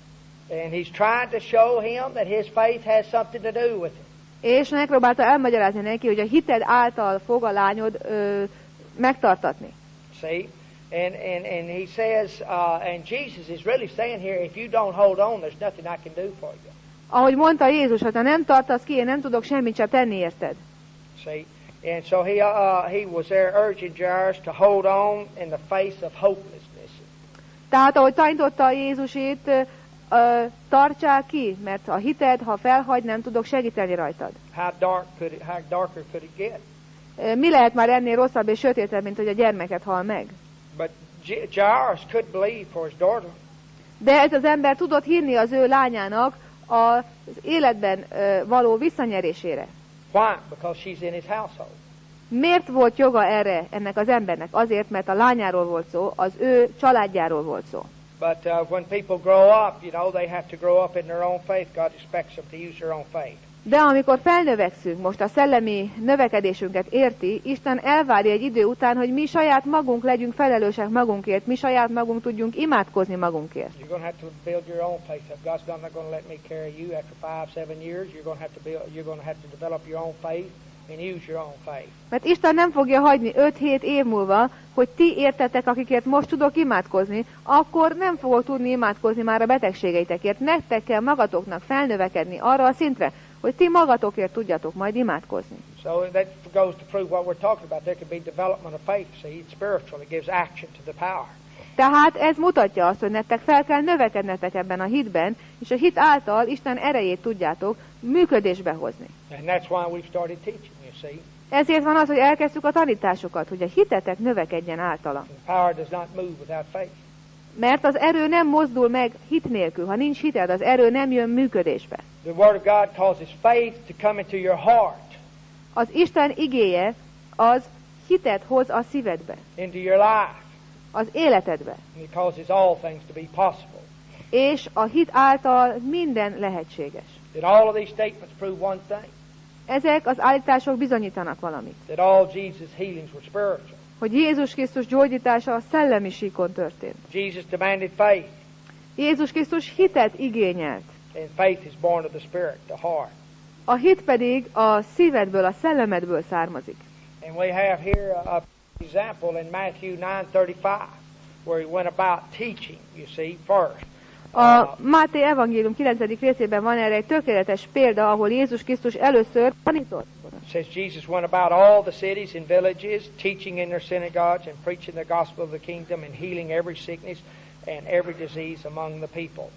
And he's trying to show him that his faith has something to do with it. És megpróbálta elmagyarázni neki, hogy a hited által fog a lányod ö, megtartatni. See? And, and, and he says, uh, and Jesus is really saying here, if you don't hold on, there's nothing I can do for you. Ahogy mondta Jézus, ha te nem tartasz ki, én nem tudok semmit sem tenni érted. See? And so he, uh, he was there urging Jairus to hold on in the face of hopelessness. Tehát ahogy tanította Jézus itt, ö, tartsál ki, mert a hited, ha felhagy, nem tudok segíteni rajtad. How dark could it, how darker could it get? Mi lehet már ennél rosszabb és sötétebb, mint hogy a gyermeket hal meg? But Jairus could believe for his daughter. De ez az ember tudott hinni az ő lányának az életben ö, való visszanyerésére. Why? Because she's in his household. Miért volt joga erre ennek az embernek? Azért, mert a lányáról volt szó, az ő családjáról volt szó. But uh, when people grow up, you know, they have to grow up in their own faith. God expects them to use their own faith. De amikor felnövekszünk, most a szellemi növekedésünket érti, Isten elvárja egy idő után, hogy mi saját magunk legyünk felelősek magunkért, mi saját magunk tudjunk imádkozni magunkért. You're going to have to build your own faith up. God's not going to let me carry you after five, seven years. You're going to have to build. You're going to have to develop your own faith and use your own faith. Mert Isten nem fogja hagyni öt-hét év múlva, hogy ti értetek, akikért most tudok imádkozni, akkor nem fogok tudni imádkozni már a betegségeitekért. Nektek kell magatoknak felnövekedni arra a szintre, hogy ti magatokért tudjatok majd imádkozni. So that goes to prove what we're talking about. There could be development of faith. See, it's spiritual. It gives action to the power. Tehát ez mutatja azt, hogy nektek fel kell növekednetek ebben a hitben, és a hit által Isten erejét tudjátok működésbe hozni. And that's why we've started teaching, you see. Ezért van az, hogy elkezdtük a tanításokat, hogy a hitetek növekedjen általa. The power does not move without faith. Mert az erő nem mozdul meg hit nélkül. Ha nincs hited, az erő nem jön működésbe. The Word of God causes faith to come into your heart. Az Isten igéje az hitet hoz a szívedbe, Into your life. az életedbe. And it causes all things to be possible. És a hit által minden lehetséges. That all of these statements prove one thing. Ezek az állítások bizonyítanak valamit. That all Jesus' healings were spiritual. Hogy Jézus Krisztus gyógyítása a szellemi síkon történt. Jesus demanded faith. Jézus Krisztus hitet igényelt. And faith is born of the Spirit, the heart. A hit pedig a szívedből, a szellemedből származik. And we have here a, a example in Matthew nine thirty-five, where he went about teaching, you see, first. A Máté evangélium kilencedik részében van erre egy tökéletes példa, ahol Jézus Krisztus először tanított. It says Jesus went about all the cities and villages, teaching in their synagogues and preaching the gospel of the kingdom and healing every sickness and every disease among the people.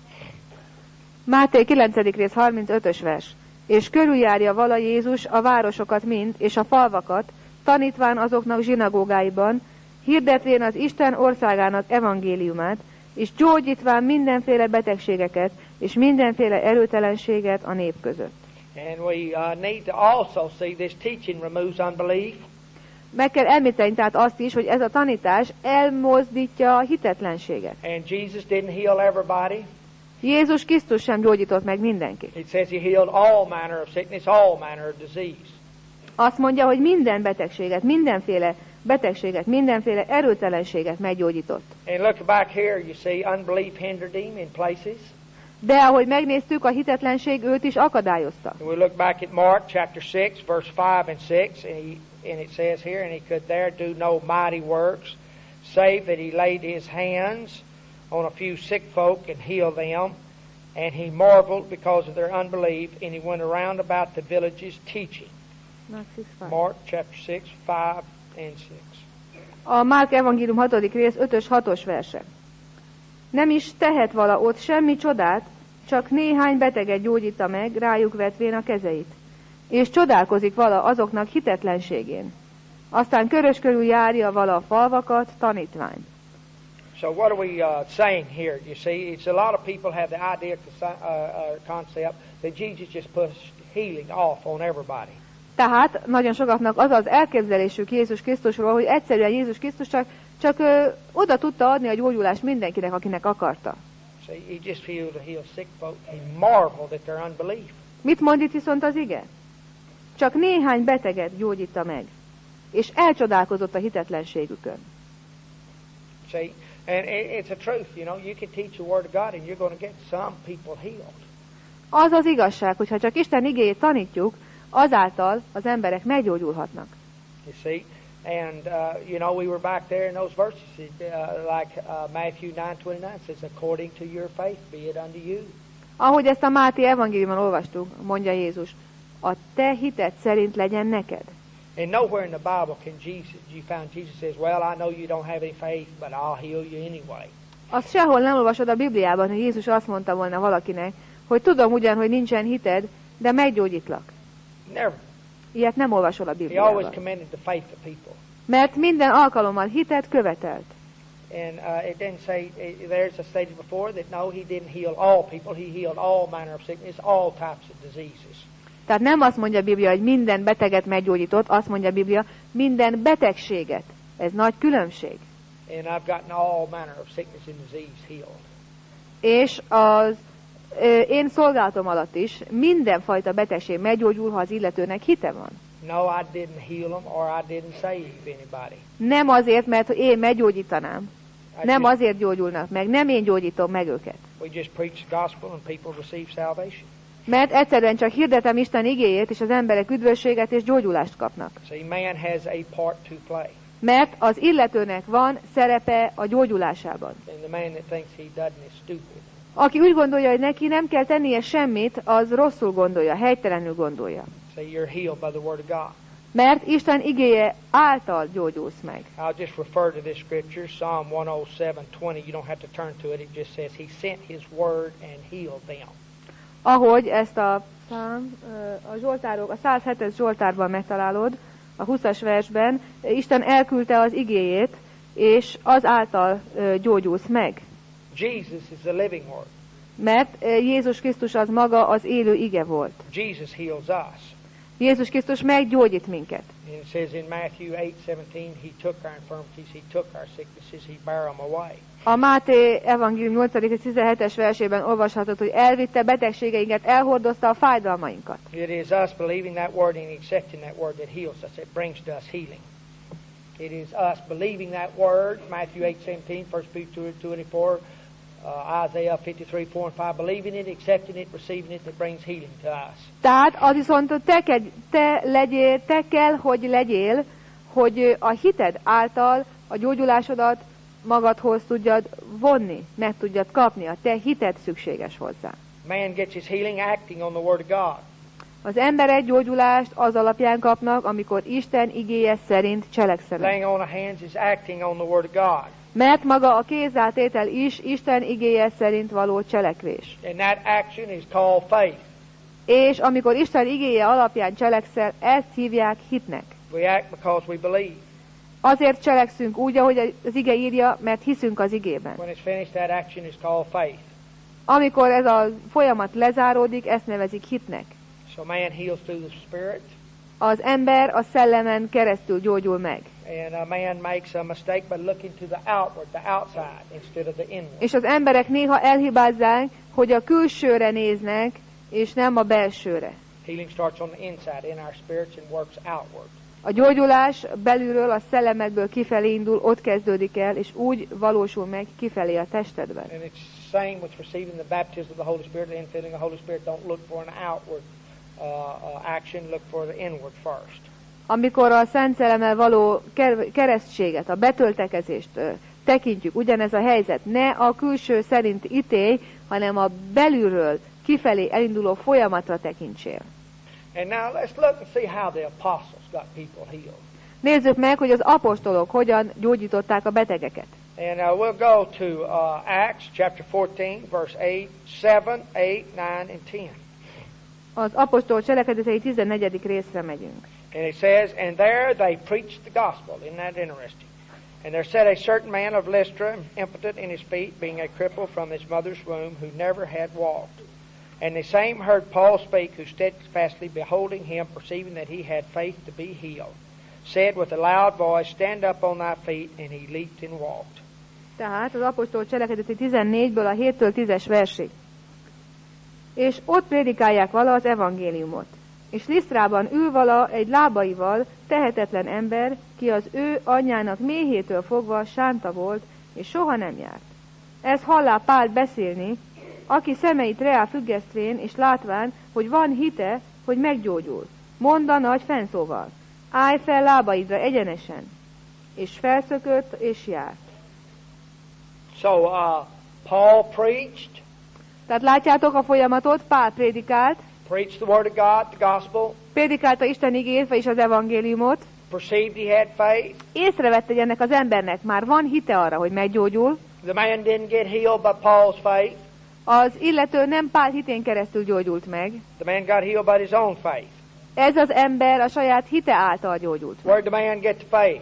Máté kilencedik rész harmincötös vers. És körüljárja vala Jézus a városokat mind, és a falvakat, tanítván azoknak zsinagógáiban, hirdetvén az Isten országának evangéliumát, és gyógyítván mindenféle betegségeket, és mindenféle erőtelenséget a nép között. And we uh, need to also see this teaching removes unbelief. Meg kell említeni tehát azt is, hogy ez a tanítás elmozdítja a hitetlenséget. And Jesus didn't heal everybody. Jézus Krisztus sem gyógyított meg mindenkit. It says he healed all manner of sickness, all manner of disease. Azt mondja, hogy minden betegséget, mindenféle betegséget, mindenféle erőtelenséget meggyógyított. And look back here, you see unbelief hindered him in places. De ahogy megnéztük, a hitetlenség őt is akadályozta. We look back at Mark chapter six, verse five and six, and, he, and it says here, and he could there do no mighty works, save that he laid his hands on a few sick folk and healed them. And he marveled because of their unbelief, and he went around about the villages teaching. Mark chapter six, five and six. A Márk evangélium hatodik rész ötös hatos verse. Nem is tehet vala ott semmi csodát, csak néhány beteget gyógyítta meg, rájuk vetvén a kezeit. És csodálkozik vala azoknak hitetlenségén. Aztán körös körül járja vala a falvakat, tanítvány. So what are we uh, saying here? You see, it's a lot of people have the idea, uh, uh, concept that Jesus just pushed healing off on everybody. Tehát nagyon sokaknak az az elképzelésük Jézus Krisztusról, hogy egyszerűen Jézus Krisztus csak, csak ö, oda tudta adni a gyógyulást mindenkinek, akinek akarta. See, he just healed to heal sick folk. He marveled at their unbelief. Mit mond itt viszont az ige? Csak néhány beteget gyógyítta meg, és elcsodálkozott a hitetlenségükön. See, and it's a truth, you know, you can teach the word of God and you're going to get some people healed. Az az igazság, hogyha csak Isten igéjét tanítjuk, azáltal az emberek meggyógyulhatnak. You see, and uh, you know, we were back there in those verses, uh, like uh, Matthew nine twenty-nine says, according to your faith be it unto you. Ahogy ezt a Máté evangéliumban olvastuk, mondja Jézus, a te hited szerint legyen neked. And nowhere in the Bible can Jesus, you found Jesus says, well, I know you don't have any faith, but I'll heal you anyway. Azt sehol nem olvasod a Bibliában, hogy Jézus azt mondta volna valakinek, hogy tudom ugyan, hogy nincsen hited, de meggyógyítlak. Never. Ilyet nem olvasol a He always Bibliában. commended the faith of people. Mert minden alkalommal hitet követelt. And uh, it didn't say, it, there's a stated before that no, he didn't heal all people. He healed all manner of sickness, all types of diseases. Tehát nem azt mondja a Biblia, hogy minden beteget meggyógyított, azt mondja a Biblia, minden betegséget. Ez nagy különbség. And I've gotten all manner of sickness and disease healed. És az ö, én szolgálatom alatt is mindenfajta betegség meggyógyul, ha az illetőnek hite van. No, I didn't heal them or I didn't save anybody. Nem azért, mert én meggyógyítanám. I Nem just, azért gyógyulnak meg, nem én gyógyítom meg őket. we just preach the gospel and people receive salvation. Mert egyszerűen csak hirdetem Isten igéjét, és az emberek üdvösséget és gyógyulást kapnak. See, man has a part to play. Mert az illetőnek van szerepe a gyógyulásában. And the man that thinks he doesn't is stupid. Aki úgy gondolja, hogy neki nem kell tennie semmit, az rosszul gondolja, helytelenül gondolja. See, you're healed by the word of God. Mert Isten igéje által gyógyulsz meg. I'll just refer to this scripture, Psalm one oh seven twenty. You don't have to turn to it. It just says he sent his word and healed them. Ahogy ezt a szám, a Zsoltárok, a száz hetes Zsoltárban megtalálod, a huszas versben, Isten elküldte az igéjét, és az által gyógyulsz meg. Jesus is the living word. Mert Jézus Krisztus az maga az élő ige volt. Jesus heals us. Jézus Krisztus meggyógyít minket. And it says in Matthew eight seventeen, he took our infirmities, he took our sicknesses, he bare them away. A Máté evangélium nyolcadik és tizenhetes versében olvashatod, hogy elvitte betegségeinket, elhordozta a fájdalmainkat. It is us believing that word and accepting that word that heals us. It brings to us healing. It is us believing that word, Matthew eight seventeen, First Peter two twenty-four, uh, Isaiah fifty-three four and five, believing it, accepting it, receiving it, that brings healing to us. Tehát az viszont te, kell, te, legyél, te kell, hogy legyél, hogy a hited által a gyógyulásodat magadhoz tudjad vonni, meg tudjad kapni, a te hited szükséges hozzá. Man gets his healing acting on the Word of God. Az emberek gyógyulást az alapján kapnak, amikor Isten igéje szerint cselekszenek. Laying on of hands is acting on the Word of God. Mert maga a kézzátétel is Isten igéje szerint való cselekvés. And that action is called faith. És amikor Isten igéje alapján cselekszel, ezt hívják hitnek. We act because we believe. Azért cselekszünk úgy, ahogy az ige írja, mert hiszünk az igében. When it's finished, that action is called faith. Amikor ez a folyamat lezáródik, ezt nevezik hitnek. So man heals through the Spirit. Az ember a szellemen keresztül gyógyul meg. And a man makes a mistake by looking to the outward, the outside, instead of the inward. És az emberek néha elhibázzák, hogy a külsőre néznek, és nem a belsőre. Healing starts on the inside, in our spirits, and works outward. A gyógyulás belülről, a szellemekből kifelé indul, ott kezdődik el, és úgy valósul meg kifelé a testedben. And it's the same with receiving the baptism of the Holy Spirit and infilling the Holy Spirit. Don't look for an outward uh, uh, action, look for the inward first. Amikor a Szent Szellemmel való keresztséget, a betöltekezést ö, tekintjük, ugyanez a helyzet, ne a külső szerint ítélj, hanem a belülről kifelé elinduló folyamatra tekintsél. And now let's look and see how the apostles got people healed. Nézzük meg, hogy az apostolok hogyan gyógyították a betegeket. And uh, we'll go to uh, Acts chapter fourteen, verse eight, seven, eight, nine, and ten. Az apostol cselekedetei tizennegyedik részre megyünk. And it says, and there they preached the gospel. Isn't that interesting? And there sat a certain man of Lystra, impotent in his feet, being a cripple from his mother's womb, who never had walked. And the same heard Paul speak, who steadfastly beholding him, perceiving that he had faith to be healed, said with a loud voice, stand up on thy feet, and he leaped and walked. Tehát az apostol cselekedeti tizennégyből a héttől tízes versig. És ott prédikálják vala az evangéliumot. És Lisztrában ül vala egy lábaival tehetetlen ember, ki az ő anyjának méhétől fogva sánta volt, és soha nem járt. Ez hallá Pált beszélni, aki szemeit reá függesztvén, és látván, hogy van hite, hogy meggyógyul. Mondd nagy fennszóval, állj fel lábaidra egyenesen, és felszökött, és járt. So uh, Paul preached, Tehát látjátok a folyamatot, Pál prédikált, preached the word of God, the gospel, prédikálta Isten igéjét, vagyis az evangéliumot, perceived he had faith. észrevette, hogy ennek az embernek már van hite arra, hogy meggyógyul. The man didn't get healed by Paul's faith. Az illető nem Pál hitén keresztül gyógyult meg. The man got healed by his own faith. Ez az ember a saját hite által gyógyult meg. Where did the man get the faith?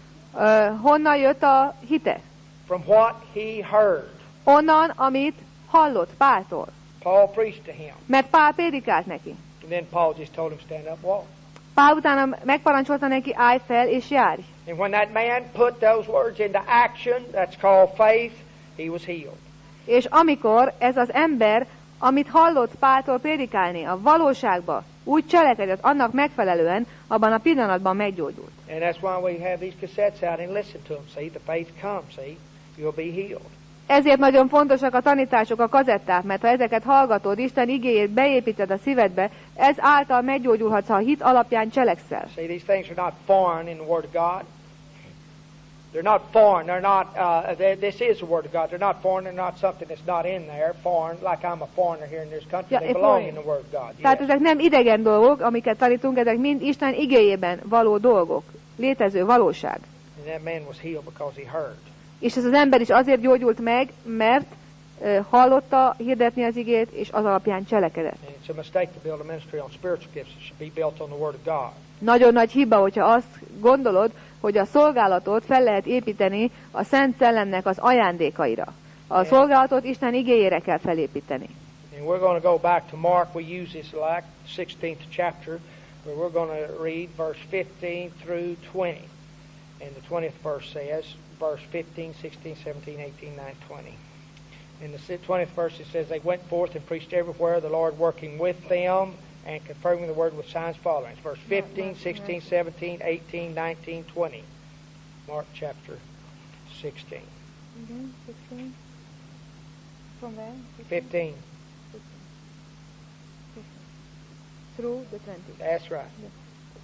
Uh, honnan jött a hite? From what he heard. Onnan, amit hallott Páltól. Paul preached to him. Mert Pál prédikált neki. And then Paul just told him, stand up, walk. Pál utána megparancsolta neki, állj fel és járj. And when that man put those words into action, that's called faith, he was healed. És amikor ez az ember, amit hallott Páltól prédikálni, a valóságba úgy cselekedett, annak megfelelően, abban a pillanatban meggyógyult. And that's why we have these cassettes out and listen to them. See, the faith comes, see, you'll be healed. Ezért nagyon fontosak a tanítások, a kazetták, mert ha ezeket hallgatod, Isten igéjét beépíted a szívedbe, ez által meggyógyulhatsz, ha a hit alapján cselekszel. See, these things are not foreign in the Word of God. They're not foreign. They're not. Uh, they, this is the Word of God. They're not foreign. They're not something that's not in there. Foreign, like I'm a foreigner here in this country. Ja, they belong foreign. in the Word of God. Yes. Tehát ezek nem idegen dolgok, amiket tanítunk, ezek mind Isten igéjében való dolgok, létező valóság. And that man was healed because he heard. És ez az ember is azért gyógyult meg, mert uh, hallotta hirdetni az igét, és az alapján cselekedett. And it's a mistake to build a ministry on spiritual gifts. It should be built on the Word of God. Nagyon nagy hiba, hogyha azt gondolod, hogy a szolgálatot fel lehet építeni a Szent Szellemnek az ajándékaira. A szolgálatot Isten igéjére kell felépíteni. And we're going to go back to Mark. We use this like sixteenth chapter, where we're going to read verse fifteen through twenty. And the twentieth verse says, verse fifteen, sixteen, seventeen, eighteen, nineteen, twenty. In the twentieth verse it says, they went forth and preached everywhere, the Lord working with them and confirming the word with signs following. It's verse fifteen, sixteen, seventeen, eighteen, nineteen, twenty. Mark chapter sixteen. fifteen. Through the twenty. That's right.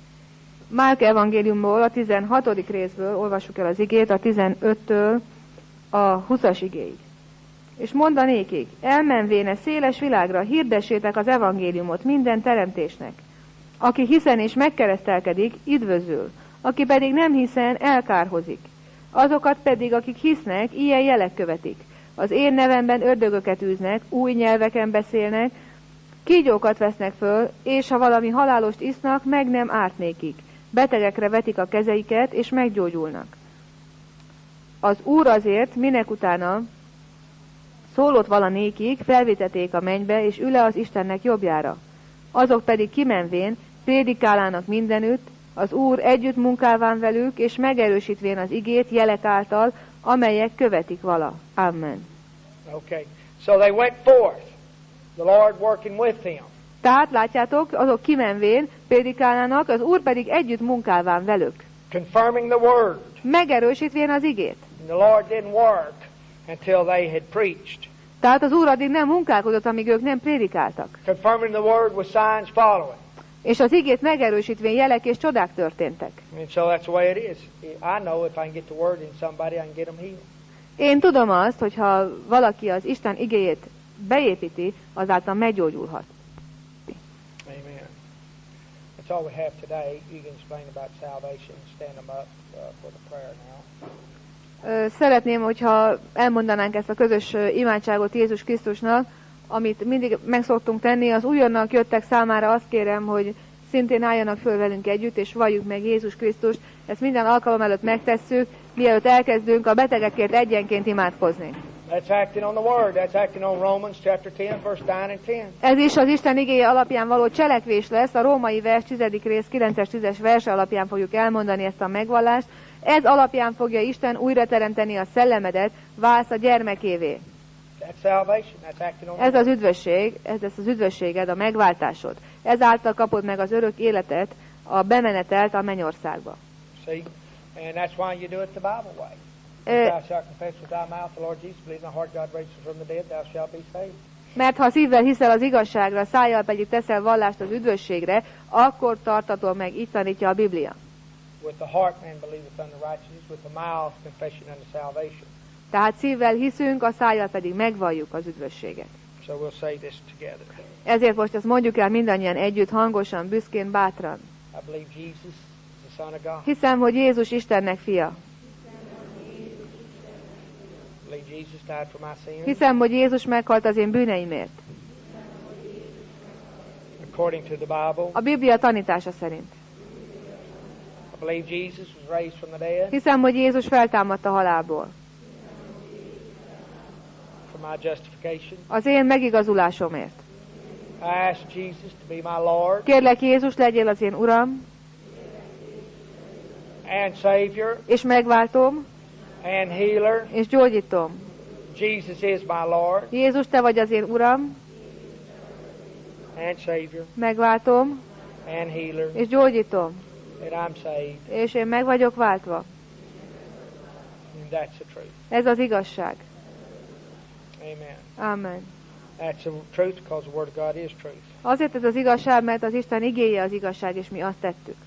Márk evangéliumból, a tizenhatodik részből olvassuk el az igét, a tizenöttől a huszas igéig. És mondanékig, elmenvéne széles világra hirdessétek az evangéliumot minden teremtésnek. Aki hiszen és megkeresztelkedik, üdvözül, aki pedig nem hiszen, elkárhozik. Azokat pedig, akik hisznek, ilyen jelek követik. Az én nevemben ördögöket űznek, új nyelveken beszélnek, kígyókat vesznek föl, és ha valami halálost isznak, meg nem árt nékik. Betegekre vetik a kezeiket, és meggyógyulnak. Az Úr azért, minek utána szólott valanékig, felvétették a mennybe, és üle az Istennek jobbjára. Azok pedig kimenvén, prédikálának mindenütt, az Úr együtt munkálván velük, és megerősítvén az igét jelek által, amelyek követik vala. Amen. Okay. So they went forth, the Lord working with them. Tehát látjátok, azok kimenvén prédikálának, az Úr pedig együtt munkálván velük. Confirming the word. Megerősítvén az igét. And the Lord didn't work until they had preached. Tehát az Úr addig nem munkálkodott, amíg ők nem prédikáltak. Confirming the word with signs following. És az igét megerősítvén jelek és csodák történtek. And so that's the way it is. I know if I can get the word in somebody, I can get them healed. Én tudom azt, hogyha valaki az Isten igéjét beépíti, azáltal meggyógyulhat. Amen. That's all we have today. You can explain about salvation. Stand them up uh, for the prayer now. Szeretném, hogyha elmondanánk ezt a közös imádságot Jézus Krisztusnak, amit mindig meg szoktunk tenni. Az újonnan jöttek számára azt kérem, hogy szintén álljanak föl velünk együtt, és valljuk meg Jézus Krisztust. Ezt minden alkalom előtt megtesszük, mielőtt elkezdünk a betegekért egyenként imádkozni. That's acting on the word. That's acting on Romans chapter ten, verse nine and ten. Ez is az Isten igéje alapján való cselekvés lesz, a római vers tizedik rész kilences tízes verse alapján fogjuk elmondani ezt a megvallást. Ez alapján fogja Isten újra teremteni a szellemedet, válsz a gyermekévé. That's salvation. That's acting on the Ez az word. üdvösség, ez lesz az üdvösséged, a megváltásod. Ezáltal kapod meg az örök életet, a bemenetelt a mennyországba. See? And that's why you do it the Bible way. Uh, If thou shalt confess with thy mouth the Lord Jesus, believe in thy heart God raised him from the dead, thou shalt be saved. Mert ha szívvel hiszel az igazságra, szájjal pedig teszel vallást az üdvösségre, akkor tartatol meg, így tanítja a Biblia. With the heart man believeth unto righteousness, with the mouth confession unto salvation. Tehát szívvel hiszünk, a szájjal pedig megvalljuk az üdvösséget. So we'll say this together. Ezért most ezt mondjuk el mindannyian együtt, hangosan, büszkén, bátran. I believe Jesus is the Son of God. Hiszem, hogy Jézus Istennek fia. I believe Jesus died for my sins. Hiszem, hogy Jézus meghalt az én bűneimért. According to the Bible. A Biblia tanítása szerint. I believe Jesus was raised from the dead Hiszem, hogy Jézus feltámadt a halálból. for my justification. Az én megigazulásomért. I ask Jesus to be my Lord Kérlek, Jézus, legyél az én Uram, and Savior és megváltom, and Healer. és gyógyítom. Jesus is my Lord Jézus, te vagy az én Uram, and Savior megváltom, and Healer, és gyógyítom. and I'm saved. És én meg vagyok váltva. And that's the truth. Ez az igazság. Amen. Amen. That's the truth because the Word of God is truth. Azért ez az igazság, mert az Isten igéje az igazság, és mi azt tettük.